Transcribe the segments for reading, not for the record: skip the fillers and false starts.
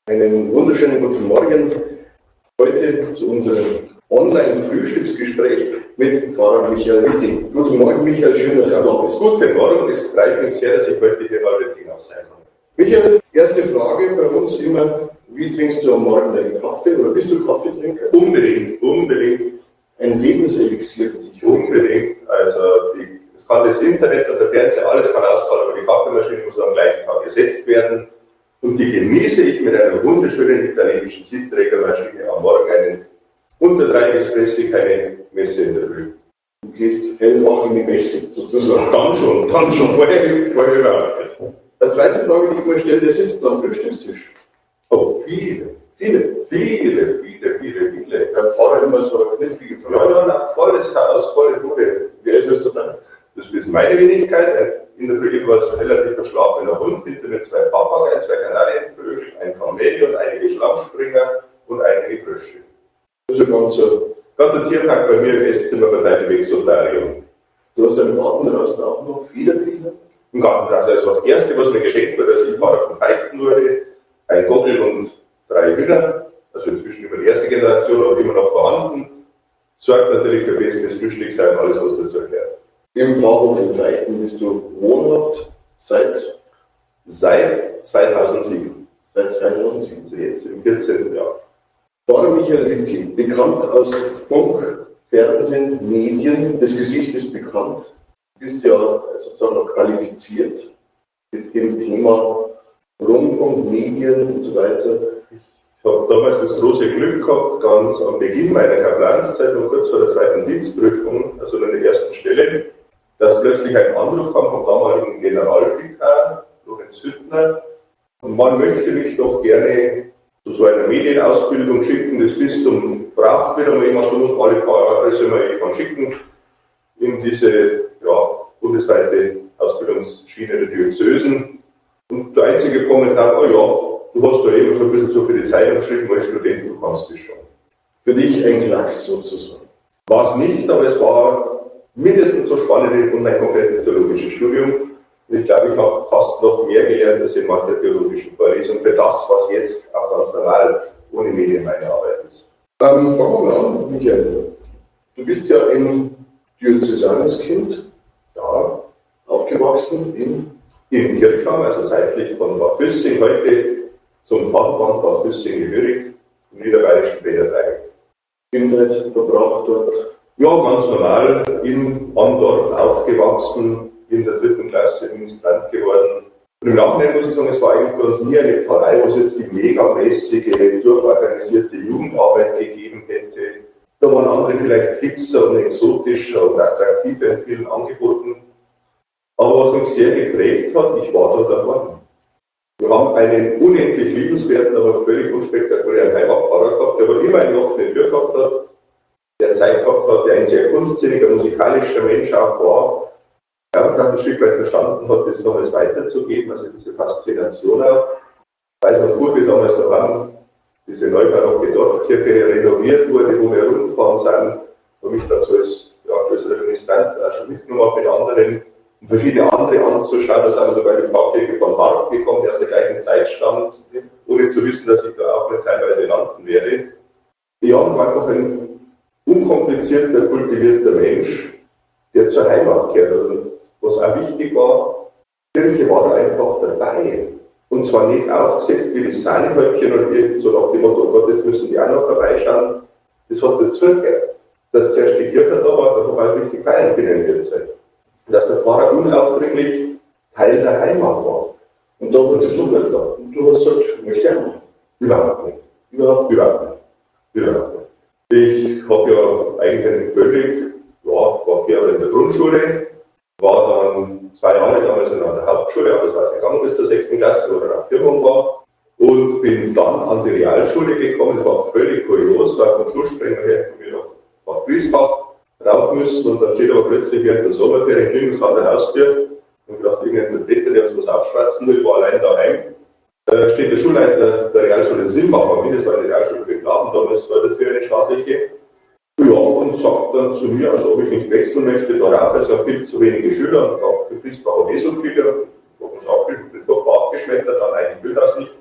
Einen wunderschönen guten Morgen. Heute zu unserem Online-Frühstücksgespräch mit Pfarrer Michael Witting. Guten Morgen, Michael, schön, dass du da bist. Guten Morgen, es freut mich sehr, dass ich heute hier mal Witting auf sein kann. Michael, erste Frage bei uns immer, wie trinkst du am Morgen deinen Kaffee oder bist du Kaffeetrinker? Unbedingt. Ein Lebenselixier für dich. Unbedingt. Also, es kann das Internet und der Fernseher, alles kann ausfallen, aber die Kaffeemaschine muss am gleichen Tag gesetzt werden. Und die genieße ich mit einer wunderschönen italienischen Siebträgermaschine am Morgen einen unter 3 Espresso, keine Messe in der Früh. Du gehst hellwach in die Messe, sozusagen. Dann schon, vorher überhaupt nicht. Eine zweite Frage, die ich mir stelle, der sitzt am Frühstückstisch. Oh, viele. Beim Pfarrer immer so nicht viel Freude. Ja, volles Haus, volle Bude. Wer ist das dabei? Das ist meine Wenigkeit. In der Früh war es ein relativ verschlafener Hund, hinter mir 2 Papageien, 2 Kanarienvögel, ein Chamäleon, einige Schlammspringer und einige Frösche. Das ist ein ganzer Tierpark bei mir im Esszimmer bei deinem Exotarium. Du hast einen Garten draußen auch noch viele. Im Garten draußen, also das Erste, was mir geschenkt wurde, als ich Pfarrer von Beichten wurde, ein Gockel und 3 Hühner, also inzwischen über die erste Generation, aber immer noch vorhanden, sorgt natürlich für bestes Frühstücksheim, alles was dazu gehört. Im Pfarrhof in Beichten bist du wohnhaft seit 2007. Seit 2007. Also jetzt im 14. Jahr. Pfarrer Michael Witting, bekannt aus Funk, Fernsehen, Medien, das Gesicht ist bekannt. Du bist ja sozusagen noch qualifiziert mit dem Thema Rundfunk, Medien und so weiter. Ich habe damals das große Glück gehabt, ganz am Beginn meiner Kaplanszeit, noch kurz vor der zweiten Dienstprüfung, also an der ersten Stelle, dass plötzlich ein Anruf kam vom damaligen Generalvikar, Lorenz Hüttner, und man möchte mich doch gerne zu so einer Medienausbildung schicken. Das Bistum braucht wieder mal jemand, du musst alle paar Jahre mal schicken in diese bundesweite Ausbildungsschiene der Diözesen. Und der einzige Kommentar, du hast da eben schon ein bisschen so für die Zeitung geschrieben, als Student, du kannst das schon. Für dich ein Klacks sozusagen. War es nicht, aber es war mindestens so spannend und ein komplettes theologisches Studium. Und ich glaube, ich habe fast noch mehr gelernt als in mancher theologischen Vorlesung für das, was jetzt auch ganz normal ohne Medien meine Arbeit ist. Fangen wir mal an, Michael. Du bist ja ein diözesanes Kind, ja, aufgewachsen in Kirchheim, also seitlich von Bad Füssing, heute zum Pfarrband Bad Füssing gehörig, im niederbayerischen Bäderdreieck. Kindheit verbracht dort. Ja, ganz normal, in Andorf aufgewachsen, in der 3. Klasse Ministrant geworden. Und im Nachhinein muss ich sagen, es war eigentlich bei uns nie eine Pfarrei, wo es jetzt die megamäßige, durchorganisierte Jugendarbeit gegeben hätte. Da waren andere vielleicht fixer und exotischer und attraktiver in vielen Angeboten. Aber was mich sehr geprägt hat, ich war da daheim. Wir haben einen unendlich liebenswerten, aber völlig unspektakulären Heimatpfarrer gehabt, der aber immer eine offene Tür gehabt hat, der Zeit gehabt hat, der ein sehr kunstsinniger, musikalischer Mensch auch war, der auch ein Stück weit verstanden hat, das damals weiterzugeben, also diese Faszination auch. Ich weiß noch gut, wie damals daheim diese neubarocke Dorfkirche renoviert wurde, wo wir rumgefahren sind, wo mich dazu als größerer Ministrant auch schon mitgenommen habe mit anderen, um verschiedene andere anzuschauen. Da sind wir sogar in die Pfarrkirche von Mark gekommen, die aus der gleichen Zeit stammt, ohne zu wissen, dass ich da auch mal teilweise landen werde. Jan war einfach ein unkomplizierter, kultivierter Mensch, der zur Heimat gehört. Und was auch wichtig war, die Kirche war da einfach dabei. Und zwar nicht aufgesetzt wie das Sahnehäubchen und irgend so nach dem Motto, oh Gott, jetzt müssen die auch noch vorbeischauen. Das hat dazugehört. Dass zuerst die Kirche da war, da war richtig feiern können wird sein. Dass der Pfarrer unaufdringlich Teil der Heimat war. Und da wurde es super da. Und du hast gesagt, ich möchte auch noch. Überhaupt nicht. Ich habe ja eigentlich einen war 4 Jahre in der Grundschule, war dann 2 Jahre damals in einer Hauptschule, aber das war es gegangen bis zur 6. Klasse, wo dann auch Firmung war, und bin dann an die Realschule gekommen. Das war völlig kurios, weil vom Schulsprenger her von mir nach Bad Griesbach rauf müssen, und dann steht aber plötzlich während der Sommerferien klingelt an der Haustür und ich dachte, irgendein Vertreter, der uns was aufschwatzen will, war allein daheim. Da steht der Schulleiter der Realschule Simbach an, das war eine Realschule für Knaben, damals war das für eine staatliche. Ja, und sagt dann zu mir, also ob ich nicht wechseln möchte darauf, es sind viel zu wenige Schüler, und auch für Griesbach und so viele, wo uns auch doch abgeschmettert, dann eigentlich will das nicht.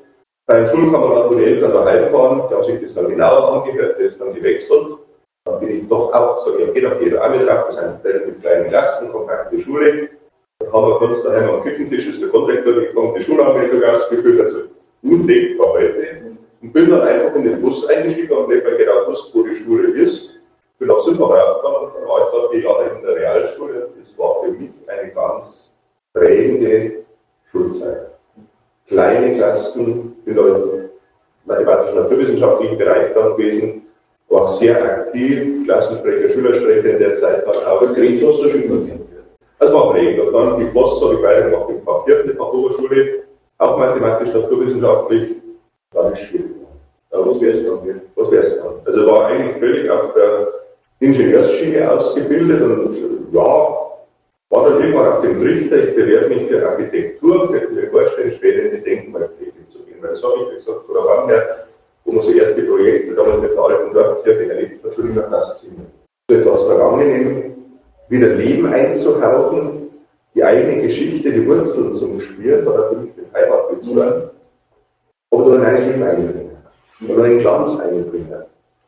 Beim Schulkamerad, wo die Eltern daheim waren, der hat sich das dann genauer angehört, der ist dann gewechselt. Dann bin ich doch auch, sage ich, okay, da geht er auch mit drauf, das sind relativ kleine Klassen, kompakte Schule. Dann haben wir uns daheim am Küchentisch, ist der Konrektor gekommen, die Schulanmeldung ausgefüllt, also undenkbar heute. Und bin dann einfach in den Bus eingestiegen und nicht mehr genau gewusst, wo die Schule ist. Bin nach Südbach raufgegangen, dann war ich da 4 Jahre in der Realschule. Das war für mich eine ganz prägende Schulzeit. Kleine Klassen, bin da im mathematisch-naturwissenschaftlichen Bereich dann gewesen, war sehr aktiv, Klassensprecher, Schülersprecher in der Zeit dann auch. Prägend hast du schon immer kennengelernt. Das war prägend. Und dann die Post habe ich weitergemacht im Fach 4. Fachhochschule, auch mathematisch-naturwissenschaftlich, war nicht schwierig. Aber was wär's dann? Was wär's dann? Also war eigentlich völlig auf der Ingenieursschiene ausgebildet und ja, war dann irgendwann auf dem Trichter, ich bewerbe mich für Architektur und könnte mir vorstellen, später in die Denkmalpflege zu gehen. Weil das habe ich, wie gesagt, von der Hand her, wo man so erste Projekte damals mit der alten Dorfkirche erlebt hat, schon immer fasziniert. So etwas Vergangenem wieder Leben einzuhauchen, die eigene Geschichte, die Wurzeln zum Spüren, oder für mich mit Heimat bezahlen, oder ein neues Leben einbringen, oder einen Glanz einbringen.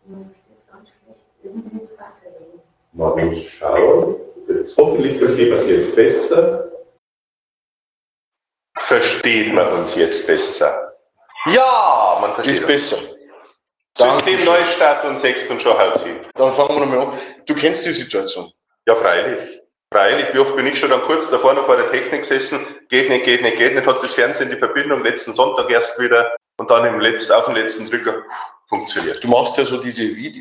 Man muss schauen, jetzt hoffentlich versteht man es jetzt besser. Versteht man uns jetzt besser? Ja, man versteht Ist besser. System Neustart und 6 und schon haut's hin. Dann fangen wir nochmal an. Du kennst die Situation. Ja, freilich. Freilich, wie oft bin ich schon dann kurz davor noch vor der Technik gesessen, geht nicht, hat das Fernsehen die Verbindung letzten Sonntag erst wieder und dann auf den letzten Drücker funktioniert. Du machst ja so diese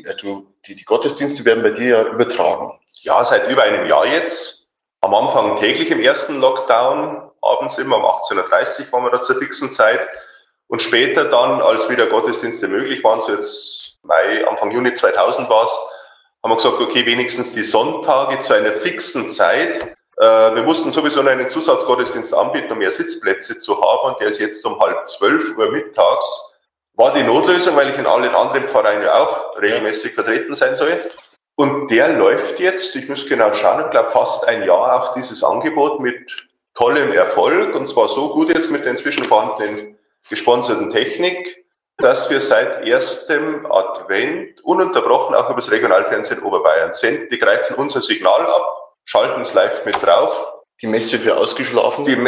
die Gottesdienste werden bei dir ja übertragen. Ja, seit über einem Jahr jetzt. Am Anfang täglich im ersten Lockdown, abends immer um 18.30 Uhr waren wir da zur fixen Zeit. Und später dann, als wieder Gottesdienste möglich waren, so jetzt Anfang Juni 2000 war es, haben wir gesagt, okay, wenigstens die Sonntage zu einer fixen Zeit. Wir mussten sowieso noch einen Zusatzgottesdienst anbieten, um mehr Sitzplätze zu haben. Und der ist jetzt um 11:30 mittags. War die Notlösung, weil ich in allen anderen Pfarreien ja auch regelmäßig vertreten sein soll. Und der läuft jetzt, ich muss genau schauen, ich glaube fast ein Jahr auch dieses Angebot mit tollem Erfolg. Und zwar so gut jetzt mit der inzwischen vorhandenen gesponserten Technik, dass wir seit erstem Advent ununterbrochen auch über das Regionalfernsehen Oberbayern senden. Die greifen unser Signal ab, schalten es live mit drauf. Die Messe für Ausgeschlafen um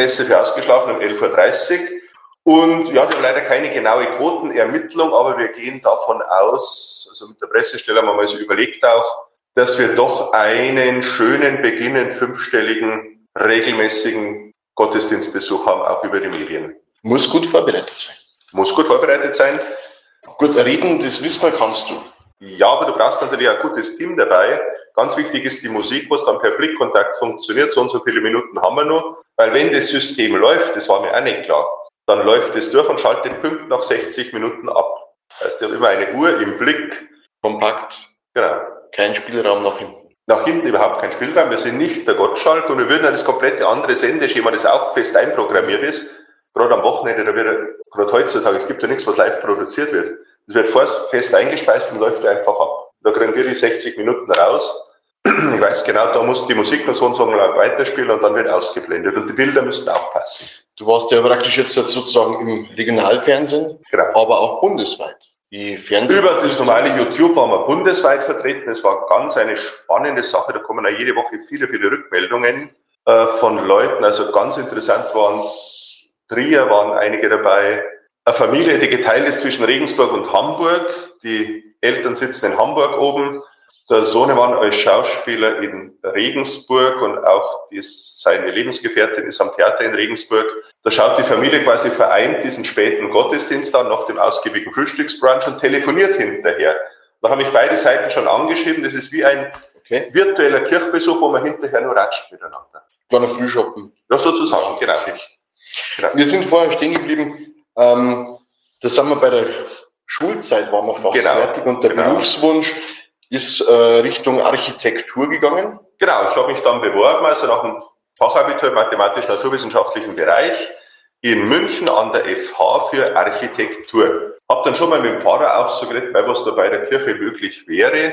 11:30 Uhr. Und ja, die haben leider keine genaue Quotenermittlung, aber wir gehen davon aus, also mit der Pressestelle haben wir mal so überlegt auch, dass wir doch einen schönen, beginnend 5-stelligen, regelmäßigen Gottesdienstbesuch haben, auch über die Medien. Muss gut vorbereitet sein. Muss gut vorbereitet sein. Gut reden, das wissen wir, kannst du. Ja, aber du brauchst natürlich ein gutes Team dabei. Ganz wichtig ist die Musik, was dann per Blickkontakt funktioniert. So und so viele Minuten haben wir noch. Weil wenn das System läuft, das war mir auch nicht klar, dann läuft es durch und schaltet pünktlich nach 60 Minuten ab. Das heißt, ihr habt immer eine Uhr im Blick. Kompakt. Genau. Kein Spielraum nach hinten. Nach hinten überhaupt kein Spielraum. Wir sind nicht der Gottschalk und wir würden ja das komplette andere Sendeschema, das auch fest einprogrammiert ist, gerade am Wochenende, gerade heutzutage, es gibt ja nichts, was live produziert wird. Es wird fest eingespeist und läuft einfach ab. Da kriegen wir die 60 Minuten raus. Ich weiß genau, da muss die Musik noch so und so lang weiterspielen und dann wird ausgeblendet. Und die Bilder müssten auch passen. Du warst ja praktisch jetzt sozusagen im Regionalfernsehen, Genau. aber auch bundesweit. Die Über das normale YouTube waren wir bundesweit vertreten. Es war ganz eine spannende Sache. Da kommen auch jede Woche viele, viele Rückmeldungen von Leuten. Also ganz interessant waren es. Trier waren einige dabei. Eine Familie, die geteilt ist zwischen Regensburg und Hamburg. Die Eltern sitzen in Hamburg oben. Der Sohnemann als Schauspieler in Regensburg und auch seine Lebensgefährtin ist am Theater in Regensburg. Da schaut die Familie quasi vereint diesen späten Gottesdienst an, nach dem ausgiebigen Frühstücksbrunch und telefoniert hinterher. Da haben mich beide Seiten schon angeschrieben. Das ist wie ein virtueller Kirchbesuch, wo man hinterher nur ratscht miteinander. Kleiner Frühschoppen. Ja, sozusagen, genau. Wir sind vorher stehen geblieben, da sind wir bei der Schulzeit, waren wir fast fertig und der Berufswunsch ist Richtung Architektur gegangen. Genau, ich habe mich dann beworben, also nach dem Fachabitur im mathematisch-naturwissenschaftlichen Bereich in München an der FH für Architektur. Habe dann schon mal mit dem Pfarrer auch so geredet, was da bei der Kirche möglich wäre.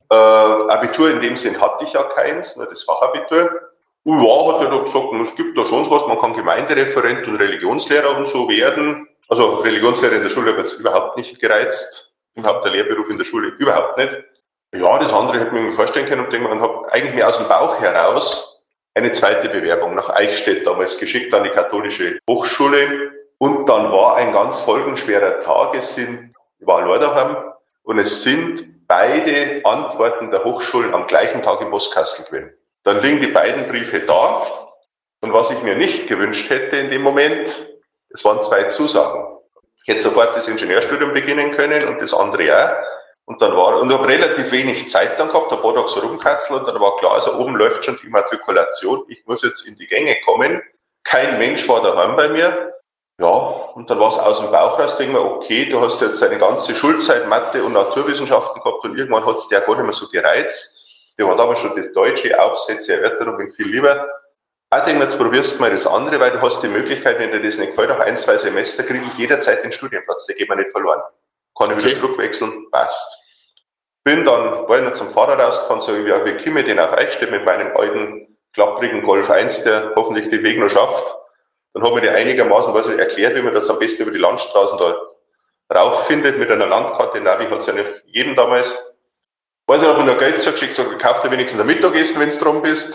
Abitur in dem Sinn hatte ich ja keins, nur das Fachabitur. Ja, hat er da gesagt, es gibt da schon was, man kann Gemeindereferent und Religionslehrer und so werden. Also Religionslehre in der Schule hat mich jetzt überhaupt nicht gereizt. Überhaupt der Lehrberuf in der Schule überhaupt nicht. Ja, das andere hätte ich mir vorstellen können und denke mal, und habe eigentlich mir aus dem Bauch heraus eine zweite Bewerbung nach Eichstätt damals geschickt an die katholische Hochschule. Und dann war ein ganz folgenschwerer Tag. Ich war allein daheim und es sind beide Antworten der Hochschulen am gleichen Tag im Postkastel gewesen. Dann liegen die beiden Briefe da. Und was ich mir nicht gewünscht hätte in dem Moment, es waren 2 Zusagen. Ich hätte sofort das Ingenieurstudium beginnen können und das andere auch. Und ich habe relativ wenig Zeit dann gehabt, ein paar Tage so rumkatzeln und dann war klar, also oben läuft schon die Immatrikulation, ich muss jetzt in die Gänge kommen. Kein Mensch war daheim bei mir. Ja, und dann war es aus dem Bauch raus, denke ich mir, okay, du hast jetzt deine ganze Schulzeit Mathe und Naturwissenschaften gehabt und irgendwann hat es dir gar nicht mehr so gereizt. Der war damals schon das Deutsche, Aufsätze, Erörterungen viel lieber. Ich denke mir, jetzt probierst du mal das andere, weil du hast die Möglichkeit, wenn dir das nicht gefällt, nach 1, 2 Semester kriege ich jederzeit den Studienplatz, der geht mir nicht verloren. Kann ich wieder zurückwechseln, passt. War ich noch zum Fahrer rausgefahren, so wie komme ich denn auf Eichstätt mit meinem alten, klapprigen Golf 1, der hoffentlich den Weg noch schafft. Dann haben wir dir einigermaßen erklärt, wie man das am besten über die Landstraßen da rauffindet, mit einer Landkarte. Navi hat es ja nicht jedem damals. Weiß ich, habe ich noch Geld zugeschickt, so gekauft dir wenigstens ein Mittagessen, wenn du drum bist.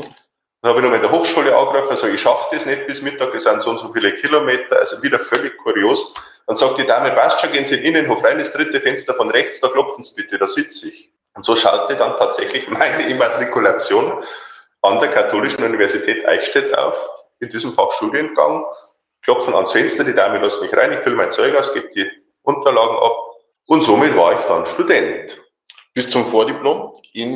Dann habe ich noch mal in der Hochschule angerufen, so ich schaffe das nicht bis Mittag, das sind so und so viele Kilometer, also wieder völlig kurios. Dann sagt die Dame, passt schon, gehen Sie in den Innenhof rein, das 3. Fenster von rechts, da klopfen Sie bitte, da sitze ich. Und so schaute dann tatsächlich meine Immatrikulation an der Katholischen Universität Eichstätt auf, in diesem Fachstudiengang, klopfen ans Fenster, die Dame lässt mich rein, ich fülle mein Zeug aus, gebe die Unterlagen ab und somit war ich dann Student. Bis zum Vordiplom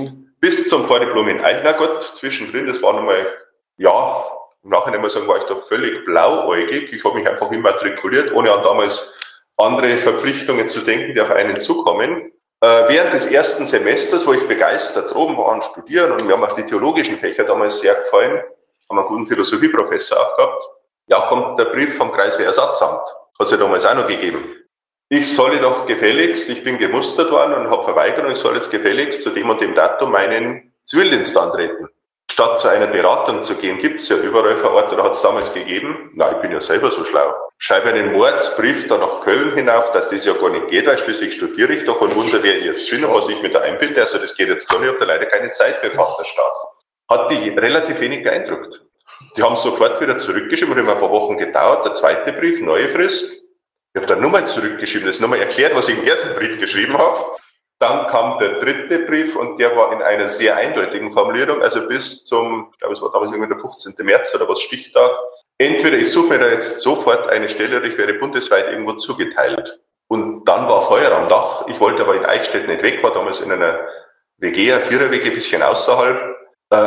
Bis zum Vordiplom in Eichstätt. Na Gott, zwischendrin, das war nochmal, ja, im Nachhinein muss ich sagen, war ich da völlig blauäugig. Ich habe mich einfach immatrikuliert, ohne an damals andere Verpflichtungen zu denken, die auf einen zukommen. Während des ersten Semesters, wo ich begeistert oben war und studieren und mir haben auch die theologischen Fächer damals sehr gefallen, haben einen guten Philosophieprofessor auch gehabt, ja, kommt der Brief vom Kreiswehrersatzamt. Hat es ja damals auch noch gegeben. Ich solle doch gefälligst, ich bin gemustert worden und habe Verweigerung, ich soll jetzt gefälligst zu dem und dem Datum meinen Zivildienst antreten. Statt zu einer Beratung zu gehen, gibt es ja überall vor Ort, oder hat es damals gegeben? Na, ich bin ja selber so schlau. Schreibe einen Mordsbrief da nach Köln hinauf, dass das ja gar nicht geht, weil schließlich studiere ich doch und wunder, wer ich jetzt bin und was ich mit da einbilde. Also das geht jetzt gar nicht, ich habe da leider keine Zeit für Vaterstaat. Hat die relativ wenig beeindruckt. Die haben sofort wieder zurückgeschrieben, hat immer ein paar Wochen gedauert, der zweite Brief, neue Frist. Ich habe dann nochmal zurückgeschrieben, das nochmal erklärt, was ich im ersten Brief geschrieben habe. Dann kam der 3. Brief und der war in einer sehr eindeutigen Formulierung, also bis zum, ich glaube es war damals irgendwie der 15. März oder was, Stichtag. Entweder ich suche mir da jetzt sofort eine Stelle oder ich werde bundesweit irgendwo zugeteilt. Und dann war Feuer am Dach. Ich wollte aber in Eichstätt nicht weg, war damals in einer WG, eine 4er-WG, ein bisschen außerhalb.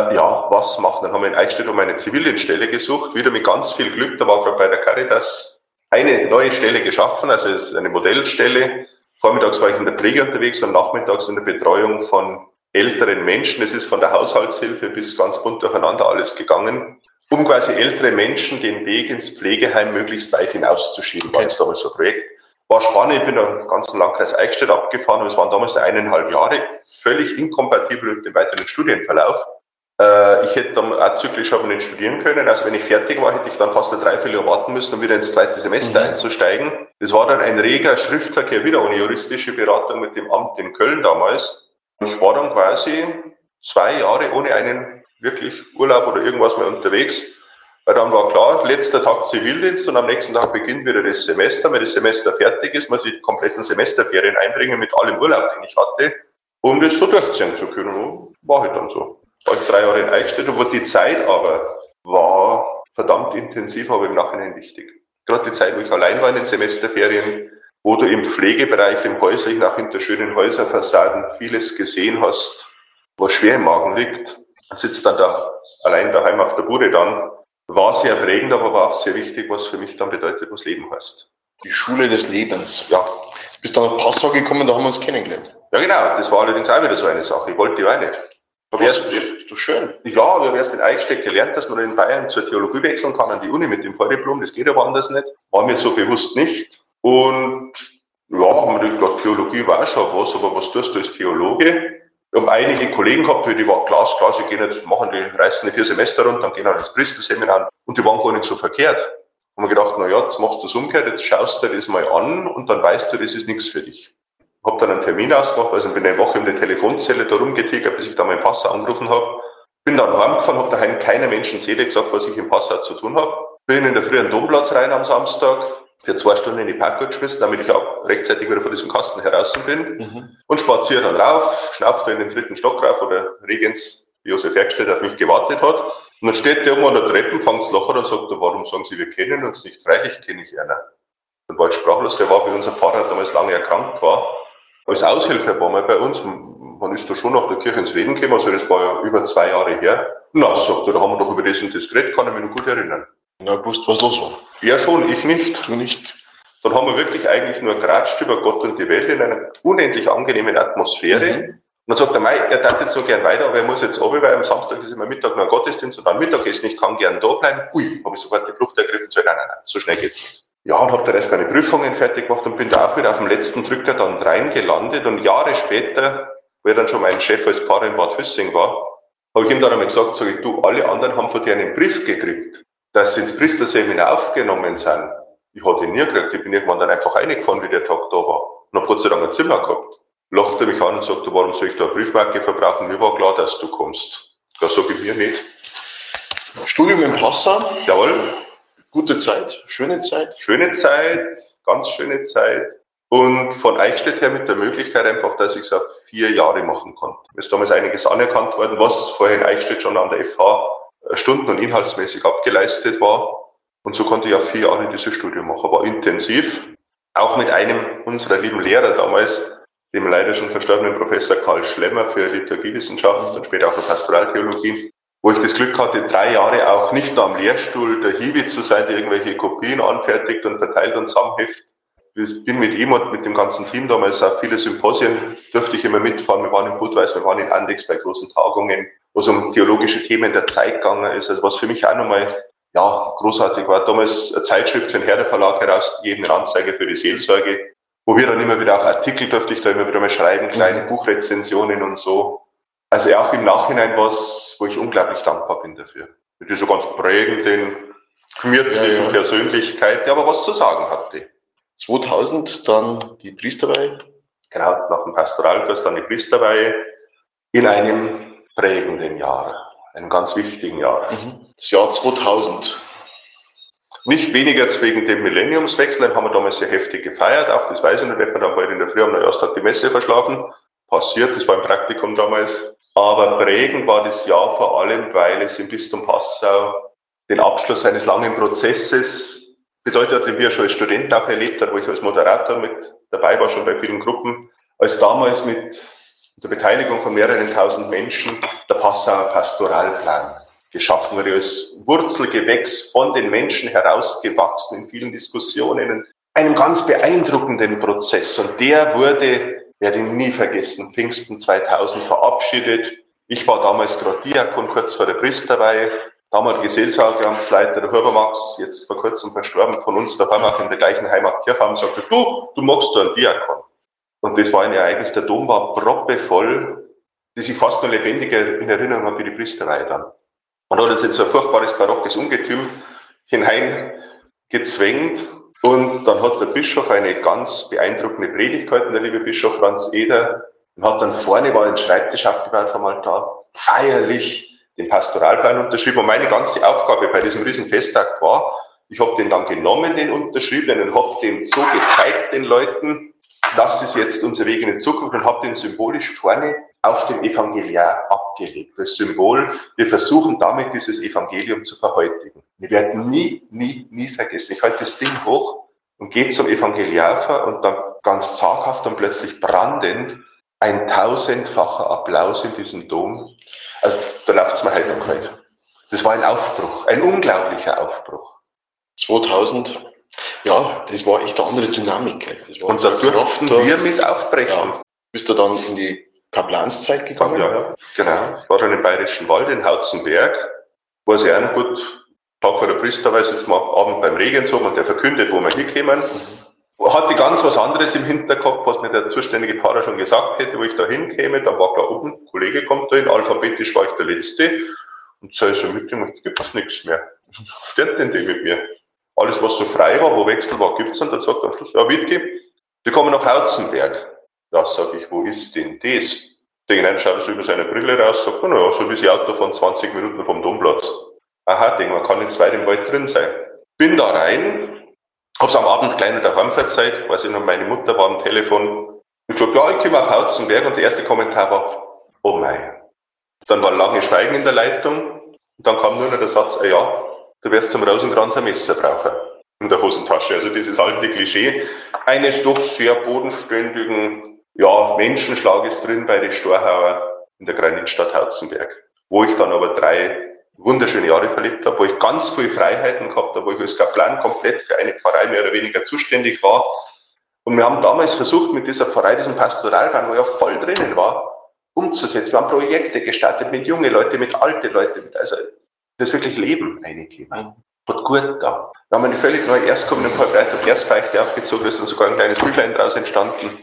Was machen? Dann haben wir in Eichstätt um eine Zivildienststelle gesucht, wieder mit ganz viel Glück, da war gerade bei der Caritas eine neue Stelle geschaffen, also es ist eine Modellstelle. Vormittags war ich in der Pflege unterwegs, am Nachmittags in der Betreuung von älteren Menschen. Es ist von der Haushaltshilfe bis ganz bunt durcheinander alles gegangen, um quasi ältere Menschen den Weg ins Pflegeheim möglichst weit hinauszuschieben, war das damals so ein Projekt. War spannend, ich bin im ganzen Landkreis Eichstätt abgefahren und es waren damals 1,5 Jahre, völlig inkompatibel mit dem weiteren Studienverlauf. Ich hätte dann auch zyklisch aber nicht studieren können. Also wenn ich fertig war, hätte ich dann fast ein Dreivierteljahr warten müssen, um wieder ins 2. Semester einzusteigen. Das war dann ein reger Schriftverkehr, wieder ohne juristische Beratung mit dem Amt in Köln damals. Ich war dann quasi 2 Jahre ohne einen wirklich Urlaub oder irgendwas mehr unterwegs. Weil dann war klar, letzter Tag Zivildienst und am nächsten Tag beginnt wieder das Semester. Wenn das Semester fertig ist, muss ich die kompletten Semesterferien einbringen mit allem Urlaub, den ich hatte, um das so durchziehen zu können. War halt dann so. War ich 3 Jahre in Eichstätt, obwohl die Zeit aber war verdammt intensiv, aber im Nachhinein wichtig. Gerade die Zeit, wo ich allein war in den Semesterferien, wo du im Pflegebereich, im häuslichen, auch hinter schönen Häuserfassaden vieles gesehen hast, was schwer im Magen liegt, sitzt dann da allein daheim auf der Bude dann, war sehr prägend, aber war auch sehr wichtig, was für mich dann bedeutet, was Leben heißt. Die Schule des Lebens. Ja. Du bist dann nach Passau gekommen, da haben wir uns kennengelernt. Ja genau, das war allerdings auch wieder so eine Sache. Ich wollte die auch nicht. Das ist doch schön. Ja, ich habe erst in Eichstätt gelernt, dass man in Bayern zur Theologie wechseln kann an die Uni mit dem Vordiplom. Das geht aber anders nicht. War mir so bewusst nicht. Und ja, haben wir gedacht, Theologie war schon was, aber was tust du als Theologe? Wir haben einige Kollegen gehabt, die waren klar, sie gehen jetzt, reißen die 4 Semester runter, dann gehen halt ins Priesterseminar und die waren gar nicht so verkehrt. Haben wir gedacht, na ja, jetzt machst du es umgekehrt, jetzt schaust du dir das mal an und dann weißt du, das ist nichts für dich. Hab dann einen Termin ausgemacht, also bin eine Woche um die Telefonzelle da rumgetigert, bis ich da meinen Passau angerufen habe. Bin dann heimgefahren, habe daheim keiner Menschenseele gesagt, was ich im Passau zu tun habe. Bin in der Früh an den Domplatz rein am Samstag, für 2 Stunden in die Parkour geschmissen, damit ich auch rechtzeitig wieder von diesem Kasten heraus bin. Und spaziere dann rauf, schnauf da in den 3. Stock rauf, wo der Regens Josef Hergstedt auf mich gewartet hat. Und dann steht der oben an der Treppe, fängt's lachen und sagt, warum sagen Sie, wir kennen uns nicht? Freilich kenne ich einer. Dann war ich sprachlos, der war, wie unser Pfarrer damals lange erkrankt war. Als Aushilfe war mal bei uns, man ist da schon nach der Kirche ins Reden gekommen, also das war ja über 2 Jahre her. Na, sagt er, da haben wir doch über das und das geredet, kann ich mich noch gut erinnern. Na, gewusst, was los war. Er schon, ich nicht. Du nicht. Dann haben wir wirklich eigentlich nur geratscht über Gott und die Welt in einer unendlich angenehmen Atmosphäre. Und dann sagt er, mei, er darf jetzt so gern weiter, aber er muss jetzt runter, weil am Samstag ist immer Mittag noch ein Gottesdienst und dann Mittagessen, ich kann gern da bleiben. Ui, habe ich sofort die Luft ergriffen, so, nein, so schnell geht's nicht. Ja, und habe da erst meine Prüfungen fertig gemacht und bin da auch wieder auf dem letzten Drücker dann rein gelandet und Jahre später, wo er dann schon mein Chef als Pfarrer in Bad Füssing war, habe ich ihm dann einmal gesagt, sag ich, du, alle anderen haben von dir einen Brief gekriegt, dass sie ins Priesterseminar aufgenommen sind. Ich hatte ihn nie gekriegt, ich bin irgendwann dann einfach reingefahren, wie der Tag da war. Und habe Gott sei Dank ein Zimmer gehabt. Lachte mich an und sagte, warum soll ich da eine Briefmarke verbrauchen? Mir war klar, dass du kommst. Das sage ich mir nicht. Studium in Passau. Jawohl. Gute Zeit, schöne Zeit. Schöne Zeit, ganz schöne Zeit. Und von Eichstätt her mit der Möglichkeit einfach, dass ich es auf 4 Jahre machen konnte. Mir ist damals einiges anerkannt worden, was vorher in Eichstätt schon an der FH stunden- und inhaltsmäßig abgeleistet war. Und so konnte ich auf 4 Jahre dieses Studium machen. War intensiv. Auch mit einem unserer lieben Lehrer damals, dem leider schon verstorbenen Professor Karl Schlemmer für Liturgiewissenschaft und später auch für Pastoraltheologie, wo ich das Glück hatte, 3 Jahre auch nicht nur am Lehrstuhl der Hiwi zu sein, der irgendwelche Kopien anfertigt und verteilt und zusammenheft. Ich bin mit ihm und mit dem ganzen Team damals auf viele Symposien, durfte ich immer mitfahren. Wir waren in Budweis, wir waren in Andex bei großen Tagungen, wo es um theologische Themen der Zeit gegangen ist. Also was für mich auch nochmal, ja, großartig war. Damals eine Zeitschrift für den Herder Verlag herausgegeben, eine Anzeige für die Seelsorge, wo wir dann immer wieder auch Artikel durfte ich da immer wieder mal schreiben, kleine Buchrezensionen und so. Also auch im Nachhinein was, wo ich unglaublich dankbar bin dafür. Mit dieser ganz prägenden, gemütlichen Persönlichkeit, der aber was zu sagen hatte. 2000 dann die Priesterweihe. Genau, nach dem Pastoralkurs dann die Priesterweihe in einem prägenden Jahr, einem ganz wichtigen Jahr. Das Jahr 2000. Nicht weniger als wegen dem Millenniumswechsel, den haben wir damals sehr heftig gefeiert, auch das weiß ich nicht, wir dann bald in der Früh am Neujahrstag die Messe verschlafen. Passiert, das war im Praktikum damals. Aber prägend war das Jahr vor allem, weil es im Bistum Passau den Abschluss eines langen Prozesses bedeutet hat, den wir schon als Student auch erlebt haben, wo ich als Moderator mit dabei war, schon bei vielen Gruppen, als damals mit der Beteiligung von mehreren tausend Menschen der Passauer Pastoralplan geschaffen wurde, als Wurzelgewächs von den Menschen herausgewachsen in vielen Diskussionen, einem ganz beeindruckenden Prozess. Und der wurde, werde ich nie vergessen, Pfingsten 2000 verabschiedet. Ich war damals gerade Diakon, kurz vor der Priesterweihe. Damalige Seelsorgeamtsleiter, der Huber-Max, jetzt vor kurzem verstorben, von uns daheim auch in der gleichen Heimatkirche, haben gesagt, du magst einen Diakon. Und das war ein Ereignis, der Dom war proppevoll, das ich fast noch lebendiger in Erinnerung habe wie die Priesterweihe dann. Man hat uns in so ein furchtbares barockes Ungetüm hineingezwängt und dann hat der Bischof eine ganz beeindruckende Predigt gehalten, der liebe Bischof Franz Eder, und hat dann vorne, war ein Schreibtisch aufgebaut vom Altar, feierlich den Pastoralplan unterschrieben. Und meine ganze Aufgabe bei diesem riesen Festakt war, ich habe den dann genommen, den unterschriebenen, und habe den so gezeigt den Leuten, das ist jetzt unser Weg in die Zukunft, und habe den symbolisch vorne auf dem Evangeliar abgelegt. Das Symbol, wir versuchen damit dieses Evangelium zu verhäutigen. Wir werden nie vergessen. Ich halte das Ding hoch und gehe zum Evangeliar vor und dann ganz zaghaft und plötzlich brandend ein 1000-facher Applaus in diesem Dom. Also da läuft's mir heute noch kalt. Das war ein Aufbruch, ein unglaublicher Aufbruch. 2000, ja, das war echt eine andere Dynamik. Das war und da durften wir mit aufbrechen. Ja. Bist du dann in die Kaplanszeit gegangen? Ja, genau. Ich war dann im Bayerischen Wald in Hautzenberg, wo es ja auch noch gut, Tag vor der Priesterweihe, sitzt man Abend beim Regenshof und der verkündet, wo wir hinkommen. Hatte ganz was anderes im Hinterkopf, was mir der zuständige Pfarrer schon gesagt hätte, wo ich da hinkäme. Da war klar oben, ein Kollege kommt da hin, alphabetisch war ich der Letzte. Und sei so mit dem, jetzt gibt's nichts mehr. Stimmt denn die mit mir? alles was so frei war, wo Wechsel war, gibt's und dann sagt am Schluss, ja Wittke, wir kommen nach Hauzenberg. Ja, sag ich, wo ist denn das? Der hinein schaut so über seine Brille raus, sagt, naja, so wie sie Auto von 20 Minuten vom Domplatz. Aha, denk, man kann jetzt weit im Wald drin sein. Bin da rein, hab's am Abend gleich noch daheim verzeiht, weiß ich noch, meine Mutter war am Telefon. Ich gesagt, ja, ich komme auf Hauzenberg und der erste Kommentar war, oh mei. Dann war lange Schweigen in der Leitung und dann kam nur noch der Satz, ja, du wirst zum Rosenkranz ein Messer brauchen in der Hosentasche. Also dieses alte Klischee eines doch sehr bodenständigen Menschenschlages drin bei den Storhauer in der Granitstadt Hauzenberg, wo ich dann aber 3 wunderschöne Jahre verlebt habe, wo ich ganz viele Freiheiten gehabt habe, wo ich als Kaplan komplett für eine Pfarrei mehr oder weniger zuständig war. Und wir haben damals versucht, mit dieser Pfarrei, diesem Pastoralbahn, wo ich auch voll drinnen war, umzusetzen. Wir haben Projekte gestartet mit jungen Leuten, mit alten Leuten, also das wirklich Leben reingegeben. Hat gut da. Wir haben eine völlig neue erstkommende Breite und Erstbeichte aufgezogen, ist dann sogar ein kleines Büchlein daraus entstanden.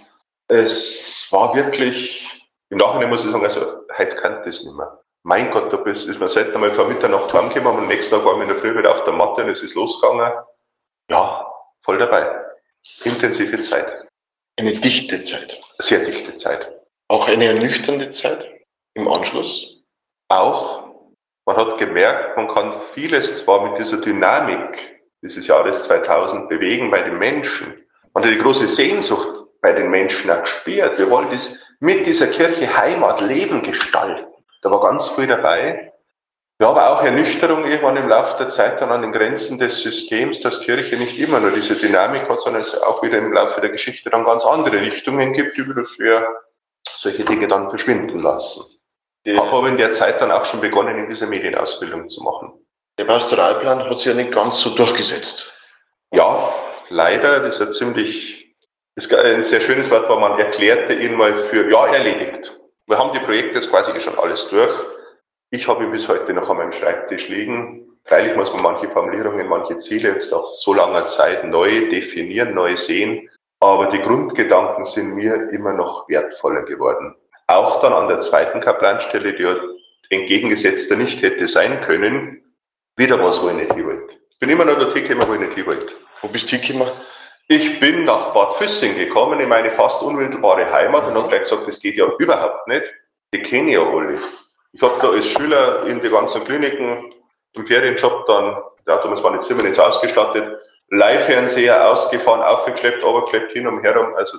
Es war wirklich, im Nachhinein muss ich sagen, also heute kann das nicht mehr. Mein Gott, da ist man selten einmal vor Mitternacht heimgekommen und am nächsten Tag waren wir in der Früh wieder auf der Matte und es ist losgegangen. Ja, voll dabei. Intensive Zeit. Eine dichte Zeit. Sehr dichte Zeit. Auch eine ernüchternde Zeit im Anschluss? Auch. Man hat gemerkt, man kann vieles zwar mit dieser Dynamik dieses Jahres 2000 bewegen bei den Menschen. Man hat die große Sehnsucht bei den Menschen auch gespürt. Wir wollen das mit dieser Kirche Heimat, Leben gestalten. Da war ganz viel dabei. Ja, aber auch Ernüchterung irgendwann im Laufe der Zeit dann an den Grenzen des Systems, dass Kirche nicht immer nur diese Dynamik hat, sondern es auch wieder im Laufe der Geschichte dann ganz andere Richtungen gibt, über das wir solche Dinge dann verschwinden lassen. Ich habe in der Zeit dann auch schon begonnen, in dieser Medienausbildung zu machen. Der Pastoralplan hat sich ja nicht ganz so durchgesetzt. Ja, leider. Das ist ein sehr schönes Wort, weil man erklärte ihn mal für, erledigt. Wir haben die Projekte jetzt quasi schon alles durch. Ich habe ihn bis heute noch an meinem Schreibtisch liegen. Freilich muss man manche Formulierungen, manche Ziele jetzt nach so langer Zeit neu definieren, neu sehen. Aber die Grundgedanken sind mir immer noch wertvoller geworden. Auch dann an der zweiten Kaplanstelle, die ja entgegengesetzter nicht hätte sein können, wieder was, wo ich nicht hin wollte. Ich bin immer noch dorthin gekommen, wo ich nicht hin wollte. Wo bist du hingekommen? Ich bin nach Bad Füssing gekommen, in meine fast unmittelbare Heimat und habe gleich gesagt, das geht ja überhaupt nicht. Die kenne ich ja alle. Ich habe da als Schüler in die ganzen Kliniken im Ferienjob dann, damals waren die Zimmer nicht ausgestattet, Live-Fernseher ausgefahren, aufgeschleppt, runtergeschleppt, hin und her, also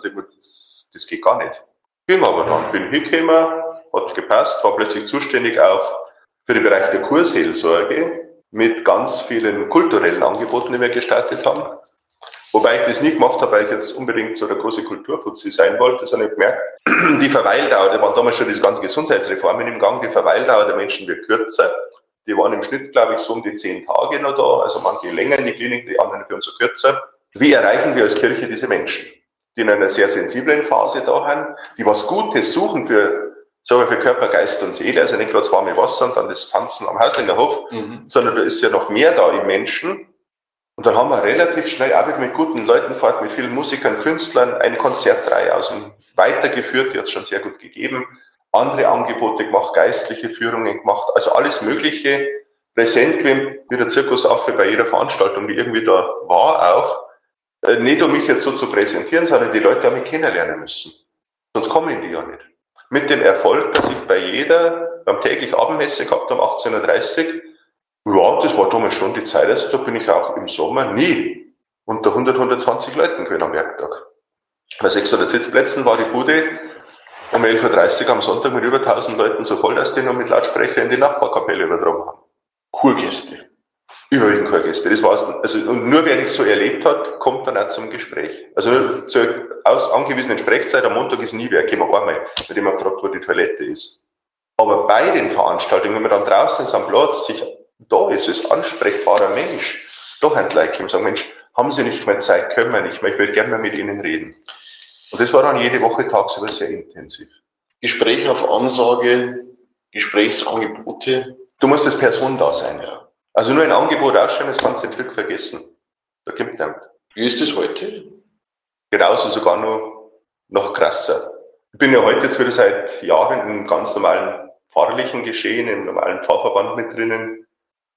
das geht gar nicht. Bin aber dann, bin hingekommen, hat gepasst, war plötzlich zuständig auch für den Bereich der Kurseelsorge mit ganz vielen kulturellen Angeboten, die wir gestartet haben. Wobei ich das nie gemacht habe, weil ich jetzt unbedingt so der große Kulturfuzzi sein wollte, sondern ich gemerkt, die Verweildauer, da waren damals schon diese ganzen Gesundheitsreformen im Gang, die Verweildauer der Menschen wird kürzer. Die waren im Schnitt, glaube ich, so um die 10 Tage noch da, also manche länger in die Klinik, die anderen für uns so kürzer. Wie erreichen wir als Kirche diese Menschen, die in einer sehr sensiblen Phase da sind, die was Gutes suchen für Körper, Geist und Seele, also nicht gerade das warme Wasser und dann das Tanzen am Hauslingerhof, sondern da ist ja noch mehr da im Menschen. Und dann haben wir relativ schnell auch mit guten Leuten fort, mit vielen Musikern, Künstlern, eine Konzertreihe weitergeführt, die hat es schon sehr gut gegeben, andere Angebote gemacht, geistliche Führungen gemacht, also alles Mögliche, präsent gewesen, wie der Zirkusaffe bei jeder Veranstaltung, die irgendwie da war auch. Nicht um mich jetzt so zu präsentieren, sondern die Leute haben mich kennenlernen müssen. Sonst kommen die ja nicht. Mit dem Erfolg, dass ich beim täglich Abendmesse gehabt um 18.30 Uhr, ja, das war damals schon die Zeit, also da bin ich auch im Sommer nie unter 120 Leuten gewesen am Werktag. Bei 600 Sitzplätzen war die Bude um 11.30 Uhr am Sonntag mit über 1000 Leuten so voll, dass die noch mit Lautsprecher in die Nachbarkapelle übertragen haben. Kurgäste. Überwiegend Kurgäste. Das war's. Also, und nur wer das so erlebt hat, kommt dann auch zum Gespräch. Also, zur angewiesenen Sprechzeit am Montag ist nie wer gekommen, einmal, bei dem man gefragt, wo die Toilette ist. Aber bei den Veranstaltungen, wenn man dann draußen ist am Platz, da ist es ansprechbarer Mensch, doch ein Leute und sagen, Mensch, haben Sie nicht mehr Zeit, können wir nicht mehr, ich will gerne mal mit Ihnen reden. Und das war dann jede Woche tagsüber sehr intensiv. Gespräche auf Ansage, Gesprächsangebote. Du musst als Person da sein, ja. Also nur ein Angebot ausschreiben, das kannst du ein Stück vergessen. Da kommt niemand. Wie ist das heute? Genauso, sogar noch krasser. Ich bin ja heute jetzt wieder seit Jahren im ganz normalen pfarrlichen Geschehen, im normalen Pfarrverband mit drinnen.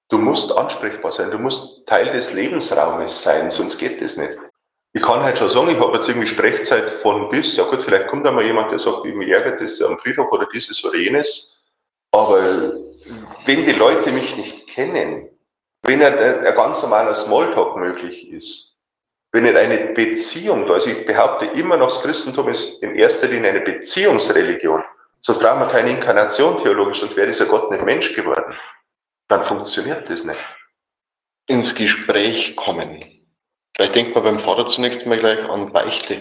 Du musst ansprechbar sein, du musst Teil des Lebensraumes sein, sonst geht das nicht. Ich kann halt schon sagen, ich habe jetzt irgendwie Sprechzeit von bis, ja gut, vielleicht kommt da mal jemand, der sagt, mich ärgert das am Friedhof oder dieses oder jenes, aber wenn die Leute mich nicht kennen, wenn ein ganz normaler Smalltalk möglich ist, wenn nicht eine Beziehung da ist, ich behaupte immer noch, das Christentum ist in erster Linie eine Beziehungsreligion, sonst brauchen wir keine Inkarnation theologisch, sonst wäre dieser Gott nicht Mensch geworden. Dann funktioniert das nicht. Ins Gespräch kommen. Vielleicht denkt man beim Pfarrer zunächst mal gleich an Beichte.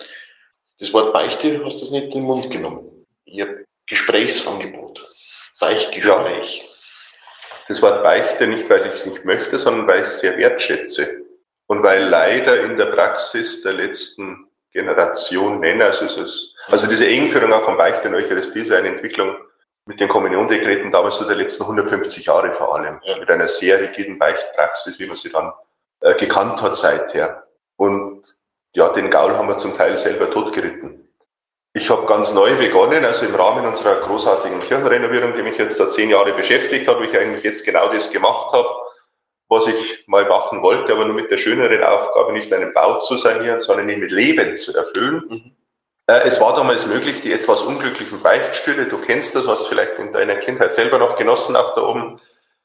Das Wort Beichte hast du nicht in den Mund genommen. Ihr Gesprächsangebot. Beichtgespräch. Ja. Das Wort Beichte nicht, weil ich es nicht möchte, sondern weil ich es sehr wertschätze. Und weil leider in der Praxis der letzten Generation Männer, also diese Engführung auch von Beichte und Eucharistie ist eine Entwicklung mit den Kommuniondekreten damals so der letzten 150 Jahre vor allem. Ja. Mit einer sehr rigiden Beichtpraxis, wie man sie dann gekannt hat seither. Und ja, den Gaul haben wir zum Teil selber totgeritten. Ich habe ganz neu begonnen, also im Rahmen unserer großartigen Kirchenrenovierung, die mich jetzt da 10 Jahre beschäftigt hat, wo ich eigentlich jetzt genau das gemacht habe, was ich mal machen wollte, aber nur mit der schöneren Aufgabe, nicht einen Bau zu sanieren, sondern ihn mit Leben zu erfüllen. Es war damals möglich, die etwas unglücklichen Beichtstühle, du kennst das, was vielleicht in deiner Kindheit selber noch genossen, auch da oben.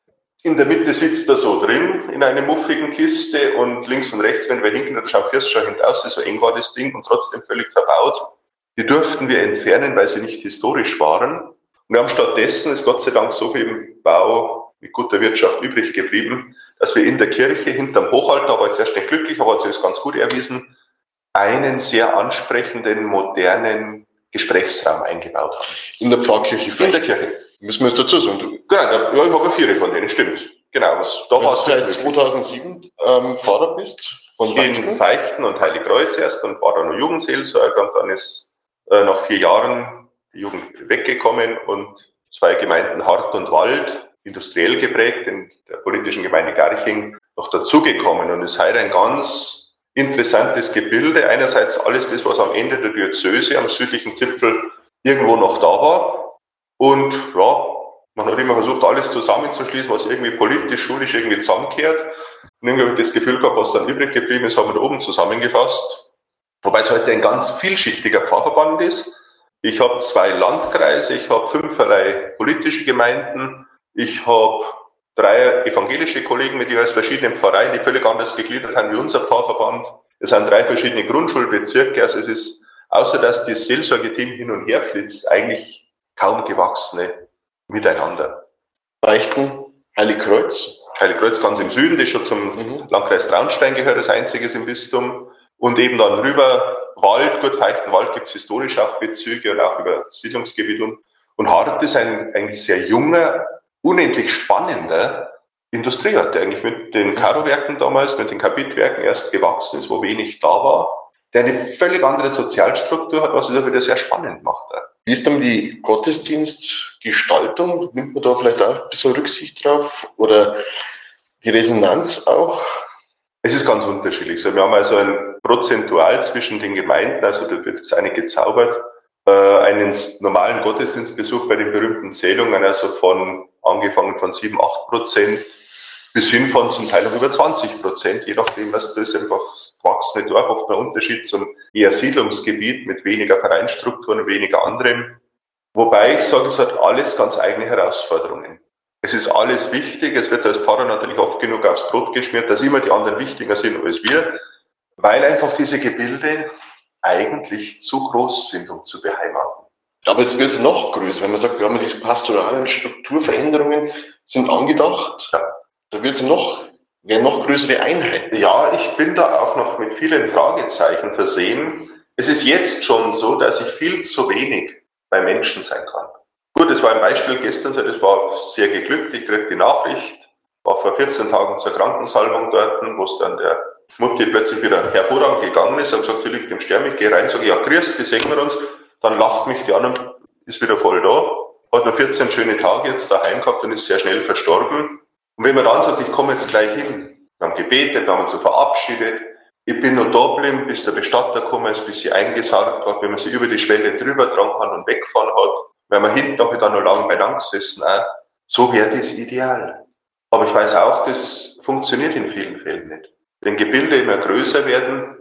In der Mitte sitzt er so drin, in einer muffigen Kiste, und links und rechts, wenn wir hinken, dann schaut Fürst schon hinaus, so eng war das Ding und trotzdem völlig verbaut. Die durften wir entfernen, weil sie nicht historisch waren. Und wir haben stattdessen, ist Gott sei Dank so viel im Bau mit guter Wirtschaft übrig geblieben, dass wir in der Kirche hinterm Hochaltar, war jetzt erst nicht glücklich, aber hat sich das ganz gut erwiesen, einen sehr ansprechenden, modernen Gesprächsraum eingebaut haben. In der Pfarrkirche? In der Kirche. Müssen wir es dazu sagen? Genau, ja, ich habe 4 von denen, stimmt. Genau. Da warst du seit 2007 Pfarrer bist? Von in Feichten und Heiligkreuz erst und war dann noch Jugendseelsorger, und dann ist nach 4 Jahren die Jugend weggekommen und 2 Gemeinden Hart und Wald, industriell geprägt, in der politischen Gemeinde Garching, noch dazugekommen, und ist heute ein ganz interessantes Gebilde. Einerseits alles das, was am Ende der Diözese am südlichen Zipfel irgendwo noch da war. Und ja, man hat immer versucht, alles zusammenzuschließen, was irgendwie politisch, schulisch irgendwie zusammenkehrt. Und irgendwie habe ich das Gefühl gehabt, was dann übrig geblieben ist, haben wir da oben zusammengefasst. Wobei es heute ein ganz vielschichtiger Pfarrverband ist. Ich habe 2 Landkreise, ich habe 5 politische Gemeinden, ich habe 3 evangelische Kollegen mit jeweils verschiedenen Pfarreien, die völlig anders gegliedert sind wie unser Pfarrverband. Es sind 3 verschiedene Grundschulbezirke, also es ist, außer dass das Seelsorgeteam hin und her flitzt, eigentlich kaum gewachsene miteinander. Beichten, Heiligkreuz. Heiligkreuz ganz im Süden, das schon zum Landkreis Traunstein gehört, als einziges im Bistum. Und eben dann rüber Wald, gut, Feichtenwald gibt es historisch auch Bezüge und auch über Siedlungsgebiet. Und Hart ist ein eigentlich sehr junger, unendlich spannender Industrieort, der eigentlich mit den Karo-Werken damals, mit den Kapitwerken erst gewachsen ist, wo wenig da war, der eine völlig andere Sozialstruktur hat, was es auch wieder sehr spannend macht. Wie ist dann die Gottesdienstgestaltung? Nimmt man da vielleicht auch ein bisschen Rücksicht drauf? Oder die Resonanz auch? Es ist ganz unterschiedlich. Wir haben also ein Prozentual zwischen den Gemeinden, also da wird jetzt eine gezaubert, einen normalen Gottesdienstbesuch bei den berühmten Zählungen, also angefangen von 7-8% bis hin von zum Teil noch über 20%, je nachdem, was das ist einfach das gewachsene Dorf, oft ein Unterschied zum eher Siedlungsgebiet mit weniger Vereinsstrukturen, weniger anderem. Wobei ich sage, es hat alles ganz eigene Herausforderungen. Es ist alles wichtig, es wird als Pfarrer natürlich oft genug aufs Brot geschmiert, dass immer die anderen wichtiger sind als wir, weil einfach diese Gebilde eigentlich zu groß sind, um zu beheimaten. Aber jetzt wird es noch größer, wenn man sagt, wir haben diese pastoralen Strukturveränderungen sind angedacht. Ja. Da werden noch größere Einheiten. Ja, ich bin da auch noch mit vielen Fragezeichen versehen. Es ist jetzt schon so, dass ich viel zu wenig bei Menschen sein kann. Gut, das war ein Beispiel gestern, das war sehr geglückt. Ich krieg die Nachricht, war vor 14 Tagen zur Krankensalbung dort, wo es dann der Mutti plötzlich wieder hervorragend gegangen ist, hat gesagt, sie liegt im Sterben, ich gehe rein, sage, ja, grüß, die sehen wir uns. Dann lacht mich die an und ist wieder voll da. Hat nur 14 schöne Tage jetzt daheim gehabt und ist sehr schnell verstorben. Und wenn man dann sagt, ich komme jetzt gleich hin, wir haben gebetet, wir haben uns so verabschiedet, ich bin noch da geblieben, bis der Bestatter gekommen ist, bis sie eingesargt hat, wenn man sie über die Schwelle drüber dran hat und weggefahren hat, wenn man hinten nachher dann noch lange beieinander gesessen, auch, so wäre das ideal. Aber ich weiß auch, das funktioniert in vielen Fällen nicht. Wenn Gebilde immer größer werden,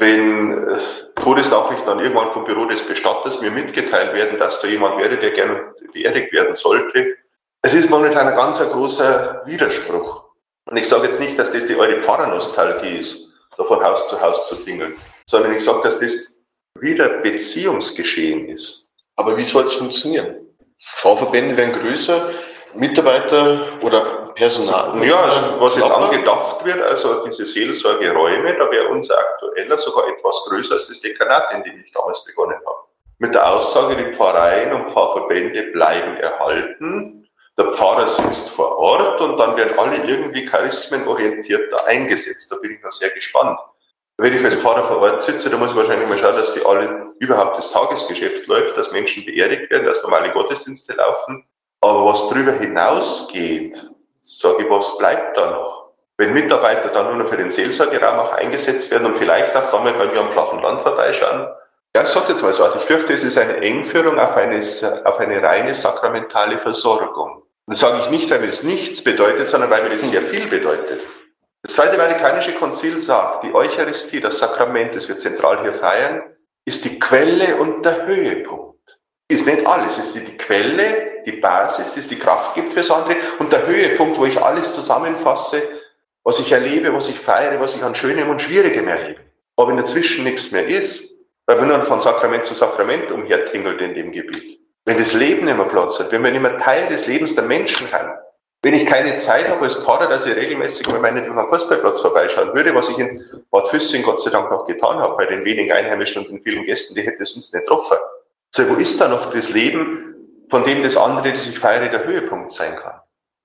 wenn Todesnachrichten dann irgendwann vom Büro des Bestatters mir mitgeteilt werden, dass da jemand wäre, der gerne beerdigt werden sollte. Es ist momentan ein ganz großer Widerspruch. Und ich sage jetzt nicht, dass das die eure Pfarrernostalgie ist, da von Haus zu tingeln, sondern ich sage, dass das wieder Beziehungsgeschehen ist. Aber wie soll es funktionieren? Pfarrverbände werden größer, Mitarbeiter oder Personal? Ja, also was jetzt angedacht wird, also diese Seelsorgeräume, da wäre unser aktueller sogar etwas größer als das Dekanat, in dem ich damals begonnen habe. Mit der Aussage, die Pfarreien und Pfarrverbände bleiben erhalten, der Pfarrer sitzt vor Ort und dann werden alle irgendwie charismenorientiert da eingesetzt. Da bin ich noch sehr gespannt. Wenn ich als Pfarrer vor Ort sitze, dann muss ich wahrscheinlich mal schauen, dass die alle überhaupt das Tagesgeschäft läuft, dass Menschen beerdigt werden, dass normale Gottesdienste laufen. Aber was darüber hinausgeht, sage ich, was bleibt da noch? Wenn Mitarbeiter dann nur noch für den Seelsorgeraum auch eingesetzt werden und vielleicht auch einmal bei mir am flachen Land vorbeischauen. Ja, ich sage jetzt mal so, ich fürchte, es ist eine Engführung auf eine reine sakramentale Versorgung. Und das sage ich nicht, weil mir das nichts bedeutet, sondern weil mir das sehr viel bedeutet. Das Zweite Vatikanische Konzil sagt, die Eucharistie, das Sakrament, das wir zentral hier feiern, ist die Quelle und der Höhepunkt. Ist nicht alles, es ist die Quelle, die Basis, das die Kraft gibt fürs andere und der Höhepunkt, wo ich alles zusammenfasse, was ich erlebe, was ich feiere, was ich an Schönem und Schwierigem erlebe. Aber wenn dazwischen nichts mehr ist, weil wir nur von Sakrament zu Sakrament umhertingelt in dem Gebiet. Wenn das Leben nicht mehr Platz hat, wenn wir nicht mehr Teil des Lebens der Menschen haben, wenn ich keine Zeit habe als Pfarrer, dass ich regelmäßig mal meinetwegen am Fußballplatz vorbeischauen würde, was ich in Bad Füssing Gott sei Dank noch getan habe, bei den wenigen Einheimischen und den vielen Gästen, die hätte es uns nicht getroffen. So, wo ist da noch das Leben, von dem das andere, das ich feiere, der Höhepunkt sein kann?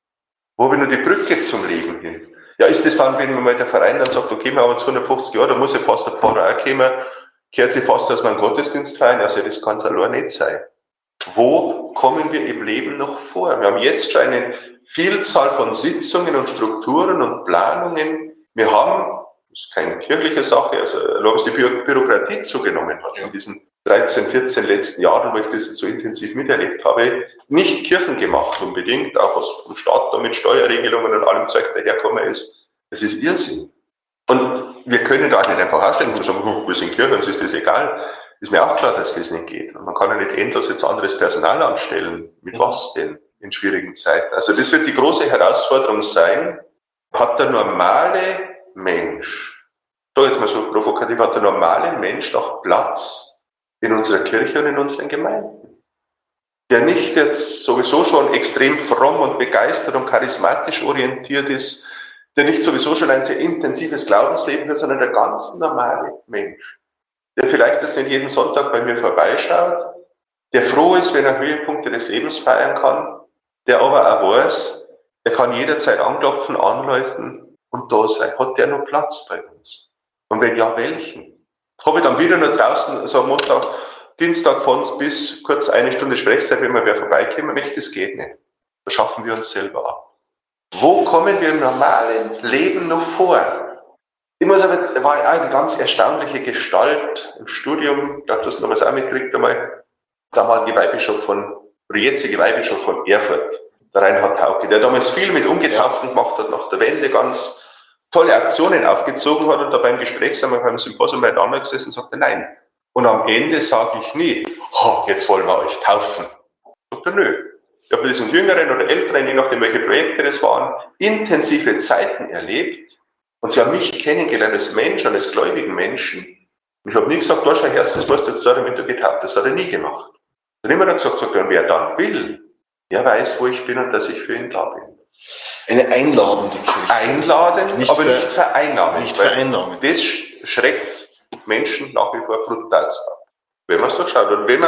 Wo habe ich nur die Brücke zum Leben hin? Ja, ist das dann, wenn mal der Verein dann sagt, okay, wir haben 250 Jahre, da muss ja fast der Pfarrer auch kommen, kehrt sich fast, dass wir einen Gottesdienst feiern, also das kann es allein nicht sein. Wo kommen wir im Leben noch vor? Wir haben jetzt schon eine Vielzahl von Sitzungen und Strukturen und Planungen. Wir haben, das ist keine kirchliche Sache, also was die Bürokratie zugenommen hat in diesen 13, 14 letzten Jahren, wo ich das so intensiv miterlebt habe, nicht Kirchen gemacht unbedingt, auch was vom Staat da mit Steuerregelungen und allem Zeug daherkommen ist. Es ist Irrsinn. Und wir können da nicht einfach aussteigen und sagen, wir sind Kirche, uns ist das egal. Ist mir auch klar, dass das nicht geht. Und man kann ja nicht endlos jetzt anderes Personal anstellen. Mit was denn in schwierigen Zeiten? Also das wird die große Herausforderung sein. Hat der normale Mensch, so jetzt mal so provokativ, hat der normale Mensch noch Platz in unserer Kirche und in unseren Gemeinden? Der nicht jetzt sowieso schon extrem fromm und begeistert und charismatisch orientiert ist, der nicht sowieso schon ein sehr intensives Glaubensleben hat, sondern der ganz normale Mensch, der vielleicht das nicht jeden Sonntag bei mir vorbeischaut, der froh ist, wenn er Höhepunkte des Lebens feiern kann, der aber auch weiß, er kann jederzeit anklopfen, anläuten und da sein. Hat der noch Platz bei uns? Und wenn ja, welchen? Habe ich dann wieder nur draußen, also am Montag, Dienstag von bis kurz eine Stunde Sprechzeit, wenn mal wer vorbeikommen möchte, das geht nicht. Da schaffen wir uns selber ab. Wo kommen wir im normalen Leben noch vor? Ich muss aber, da war eine ganz erstaunliche Gestalt im Studium, ich glaube, das damals auch mitgekriegt einmal, damalige Weihbischof oder jetzige Weihbischof von Erfurt, der Reinhard Hauke, der damals viel mit Ungetauften gemacht hat, nach der Wende ganz tolle Aktionen aufgezogen hat und da beim Gespräch sind wir beim Symposium beieinander gesessen und sagte, nein. Und am Ende sage ich nie, jetzt wollen wir euch taufen. Sagt er, nö. Ich habe mit diesen Jüngeren oder Älteren, je nachdem welche Projekte das waren, intensive Zeiten erlebt. Und sie haben mich kennengelernt als Mensch, als gläubigen Menschen. Und ich habe nie gesagt, da schau her, das musst du jetzt da, damit du getauft. Das hat er nie gemacht. Dann immer gesagt, wer dann will, der weiß, wo ich bin und dass ich für ihn da bin. Eine einladende Kirche. Einladen, nicht aber nicht vereinnahmen. Nicht vereinnahmen. Das schreckt Menschen nach wie vor brutal ab. Wenn man es doch schaut. Und wenn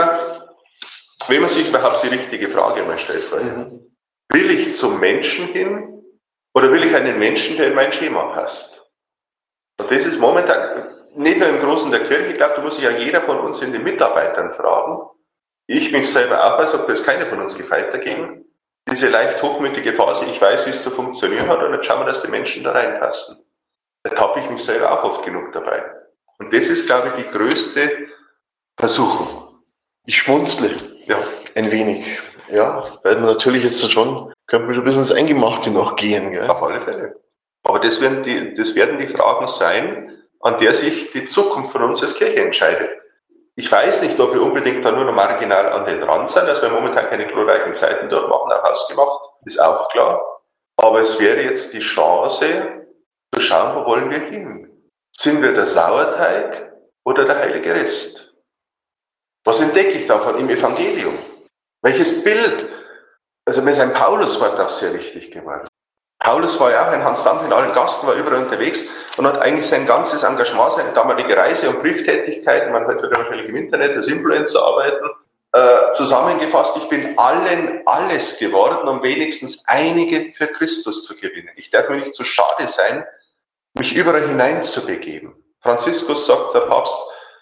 man sich überhaupt die richtige Frage mal stellt, will ich zum Menschen hin oder will ich einen Menschen, der in mein Schema passt? Und das ist momentan nicht nur im Großen der Kirche, ich glaube, da muss sich ja jeder von uns in den Mitarbeitern fragen. Ich mich selber auch, als ob das keiner von uns gefeit dagegen. Diese leicht hochmütige Phase, ich weiß, wie es zu funktionieren hat, und jetzt schauen wir, dass die Menschen da reinpassen. Da tappe ich mich selber auch oft genug dabei. Und das ist, glaube ich, die größte Versuchung. Ich schmunzle. Ja. Ein wenig, ja. Weil man natürlich jetzt schon, könnte man schon ein bisschen ins Eingemachte noch gehen, gell? Auf alle Fälle. Aber das werden die Fragen sein, an der sich die Zukunft von uns als Kirche entscheidet. Ich weiß nicht, ob wir unbedingt da nur noch marginal an den Rand sind, dass wir momentan keine glorreichen Zeiten dort machen, auch ausgemacht, ist auch klar. Aber es wäre jetzt die Chance, zu schauen, wo wollen wir hin? Sind wir der Sauerteig oder der heilige Rest? Was entdecke ich davon im Evangelium? Welches Bild? Also mir ist ein Pauluswort auch sehr wichtig geworden. Paulus war ja auch ein Hans Dampf in allen Gasten, war überall unterwegs und hat eigentlich sein ganzes Engagement, seine damalige Reise- und Brieftätigkeit, man wird wahrscheinlich im Internet als Influencer arbeiten, zusammengefasst: Ich bin allen alles geworden, um wenigstens einige für Christus zu gewinnen. Ich darf mir nicht zu schade sein, mich überall hineinzubegeben. Franziskus sagt, der Papst,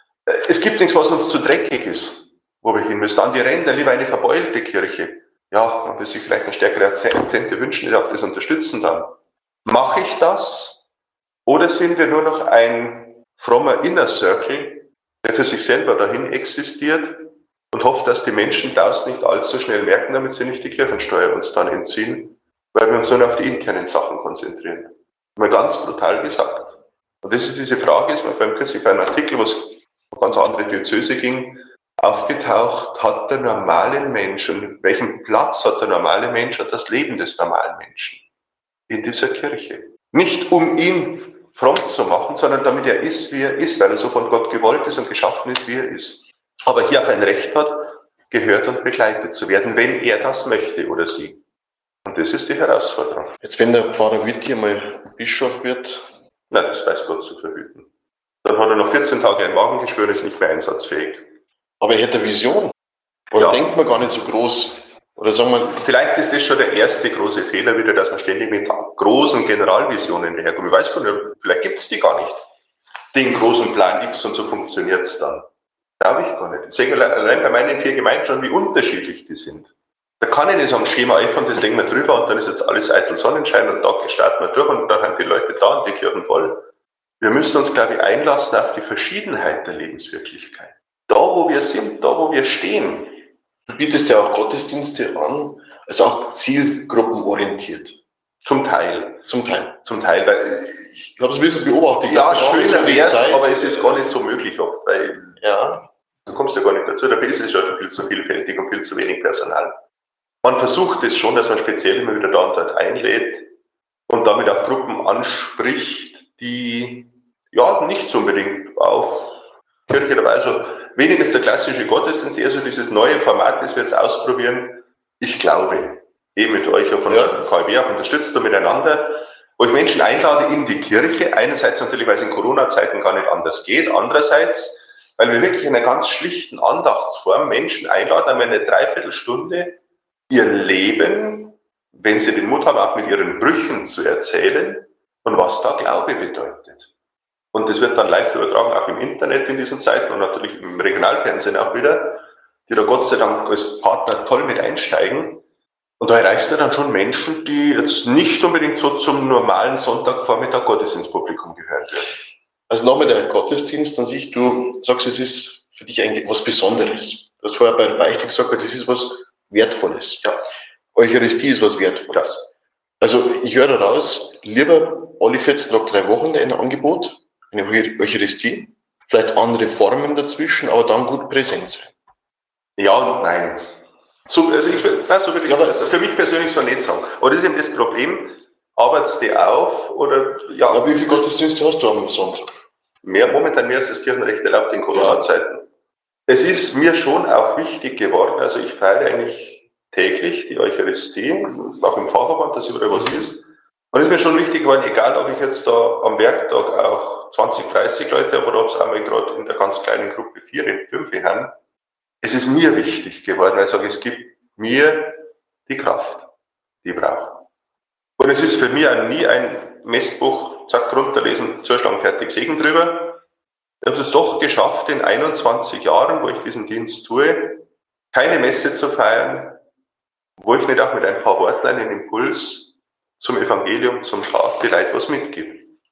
es gibt nichts, was uns zu dreckig ist, wo wir hin müssen. An die Ränder, lieber eine verbeulte Kirche. Ja, man will sich vielleicht eine stärkere Akzente wünschen, die auch das unterstützen dann. Mache ich das? Oder sind wir nur noch ein frommer Inner Circle, der für sich selber dahin existiert und hofft, dass die Menschen das nicht allzu schnell merken, damit sie nicht die Kirchensteuer uns dann entziehen, weil wir uns nur auf die internen Sachen konzentrieren. Mal ganz brutal gesagt. Und das ist diese Frage, ist mir kürzlich bei einem Artikel, was um ganz andere Diözese ging, aufgetaucht: Hat der normale Mensch, und welchen Platz hat der normale Mensch und das Leben des normalen Menschen in dieser Kirche? Nicht um ihn fromm zu machen, sondern damit er ist, wie er ist, weil er so von Gott gewollt ist und geschaffen ist, wie er ist. Aber hier auch ein Recht hat, gehört und begleitet zu werden, wenn er das möchte oder sie. Und das ist die Herausforderung. Jetzt, wenn der Pfarrer Witti mal Bischof wird? Nein, das weiß Gott zu verhüten. Dann hat er noch 14 Tage ein Magengeschwür, ist nicht mehr einsatzfähig. Aber er hätte eine Vision. Oder Ja. denkt man gar nicht so groß? Oder sagen wir, Vielleicht ist das schon der erste große Fehler wieder, dass man ständig mit großen Generalvisionen daherkommt. Ich weiß gar nicht, vielleicht gibt es die gar nicht. Den großen Plan X, und so funktioniert es dann. Glaube ich gar nicht. Ich sehe allein bei meinen 4 Gemeinden schon, wie unterschiedlich die sind. Da kann ich nicht sagen, Schema F und das legen wir drüber und dann ist jetzt alles eitel Sonnenschein und da starten wir durch und dann sind die Leute da und die Kirchen voll. Wir müssen uns, glaube ich, einlassen auf die Verschiedenheit der Lebenswirklichkeit. Da, wo wir sind, da, wo wir stehen. du bietest ja auch Gottesdienste an, also auch zielgruppenorientiert. Zum Teil. Zum Teil. Zum Teil, weil Ich habe es ein bisschen beobachtet. ja, Ich habe schöner die wär's, Zeit. aber es ist gar nicht so möglich oft, weil Ja, du kommst ja gar nicht dazu. Dafür ist es schon viel zu vielfältig und viel zu wenig Personal. Man versucht es schon, dass man speziell immer wieder da und dort einlädt und damit auch Gruppen anspricht, die ja nicht so unbedingt auf Kirche dabei. Also weniger ist der klassische Gottesdienst, eher so dieses neue Format, das wir jetzt ausprobieren. Ich glaube, mit euch auch von der KW auch unterstützt und miteinander, wo ich Menschen einlade in die Kirche. Einerseits natürlich, weil es in Corona-Zeiten gar nicht anders geht. Andererseits, weil wir wirklich in einer ganz schlichten Andachtsform Menschen einladen, einmal eine Dreiviertelstunde ihr Leben, wenn sie den Mut haben, auch mit ihren Brüchen zu erzählen und was da Glaube bedeutet. Und das wird dann live übertragen, auch im Internet in diesen Zeiten und natürlich im Regionalfernsehen auch wieder, die da Gott sei Dank als Partner toll mit einsteigen. Und da erreichst du dann schon Menschen, die jetzt nicht unbedingt so zum normalen Sonntagvormittag Gottesdienstpublikum gehören werden. also nochmal der Gottesdienst an sich, du sagst, es ist für dich eigentlich was Besonderes. Du hast vorher bei der Beichte gesagt, das ist was Wertvolles. Ja. Eucharistie ist was Wertvolles. Also ich höre daraus, lieber alle 14 Tage 3 Wochen ein Angebot, eine Eucharistie, vielleicht andere Formen dazwischen, aber dann gut präsent sein. Ja und nein. So würde ich es für mich persönlich so nicht sagen. Aber das ist eben das Problem, arbeitest du auf oder ja. Aber wie viele Gottesdienste hast du am Sonntag? Momentan mehr als das Kirchenrecht erlaubt in Corona-Zeiten. Es ist mir schon auch wichtig geworden, also ich feiere eigentlich täglich die Eucharistie, auch im Pfarrverband, dass überall was ist. Und es ist mir schon wichtig geworden, egal ob ich jetzt da am Werktag auch 20, 30 Leute habe oder ob es einmal gerade in der ganz kleinen Gruppe 4, 5 haben. Es ist mir wichtig geworden, weil ich sage, es gibt mir die Kraft, die ich brauche. Und es ist für mich auch nie ein Messbuch, zack, runterlesen, zuschlagen, fertig, Segen drüber. Ich habe es doch geschafft, in 21 Jahren, wo ich diesen Dienst tue, keine Messe zu feiern, wo ich nicht auch mit ein paar Worten einen Impuls zum Evangelium, zum Tag, die Leute was mitgebe.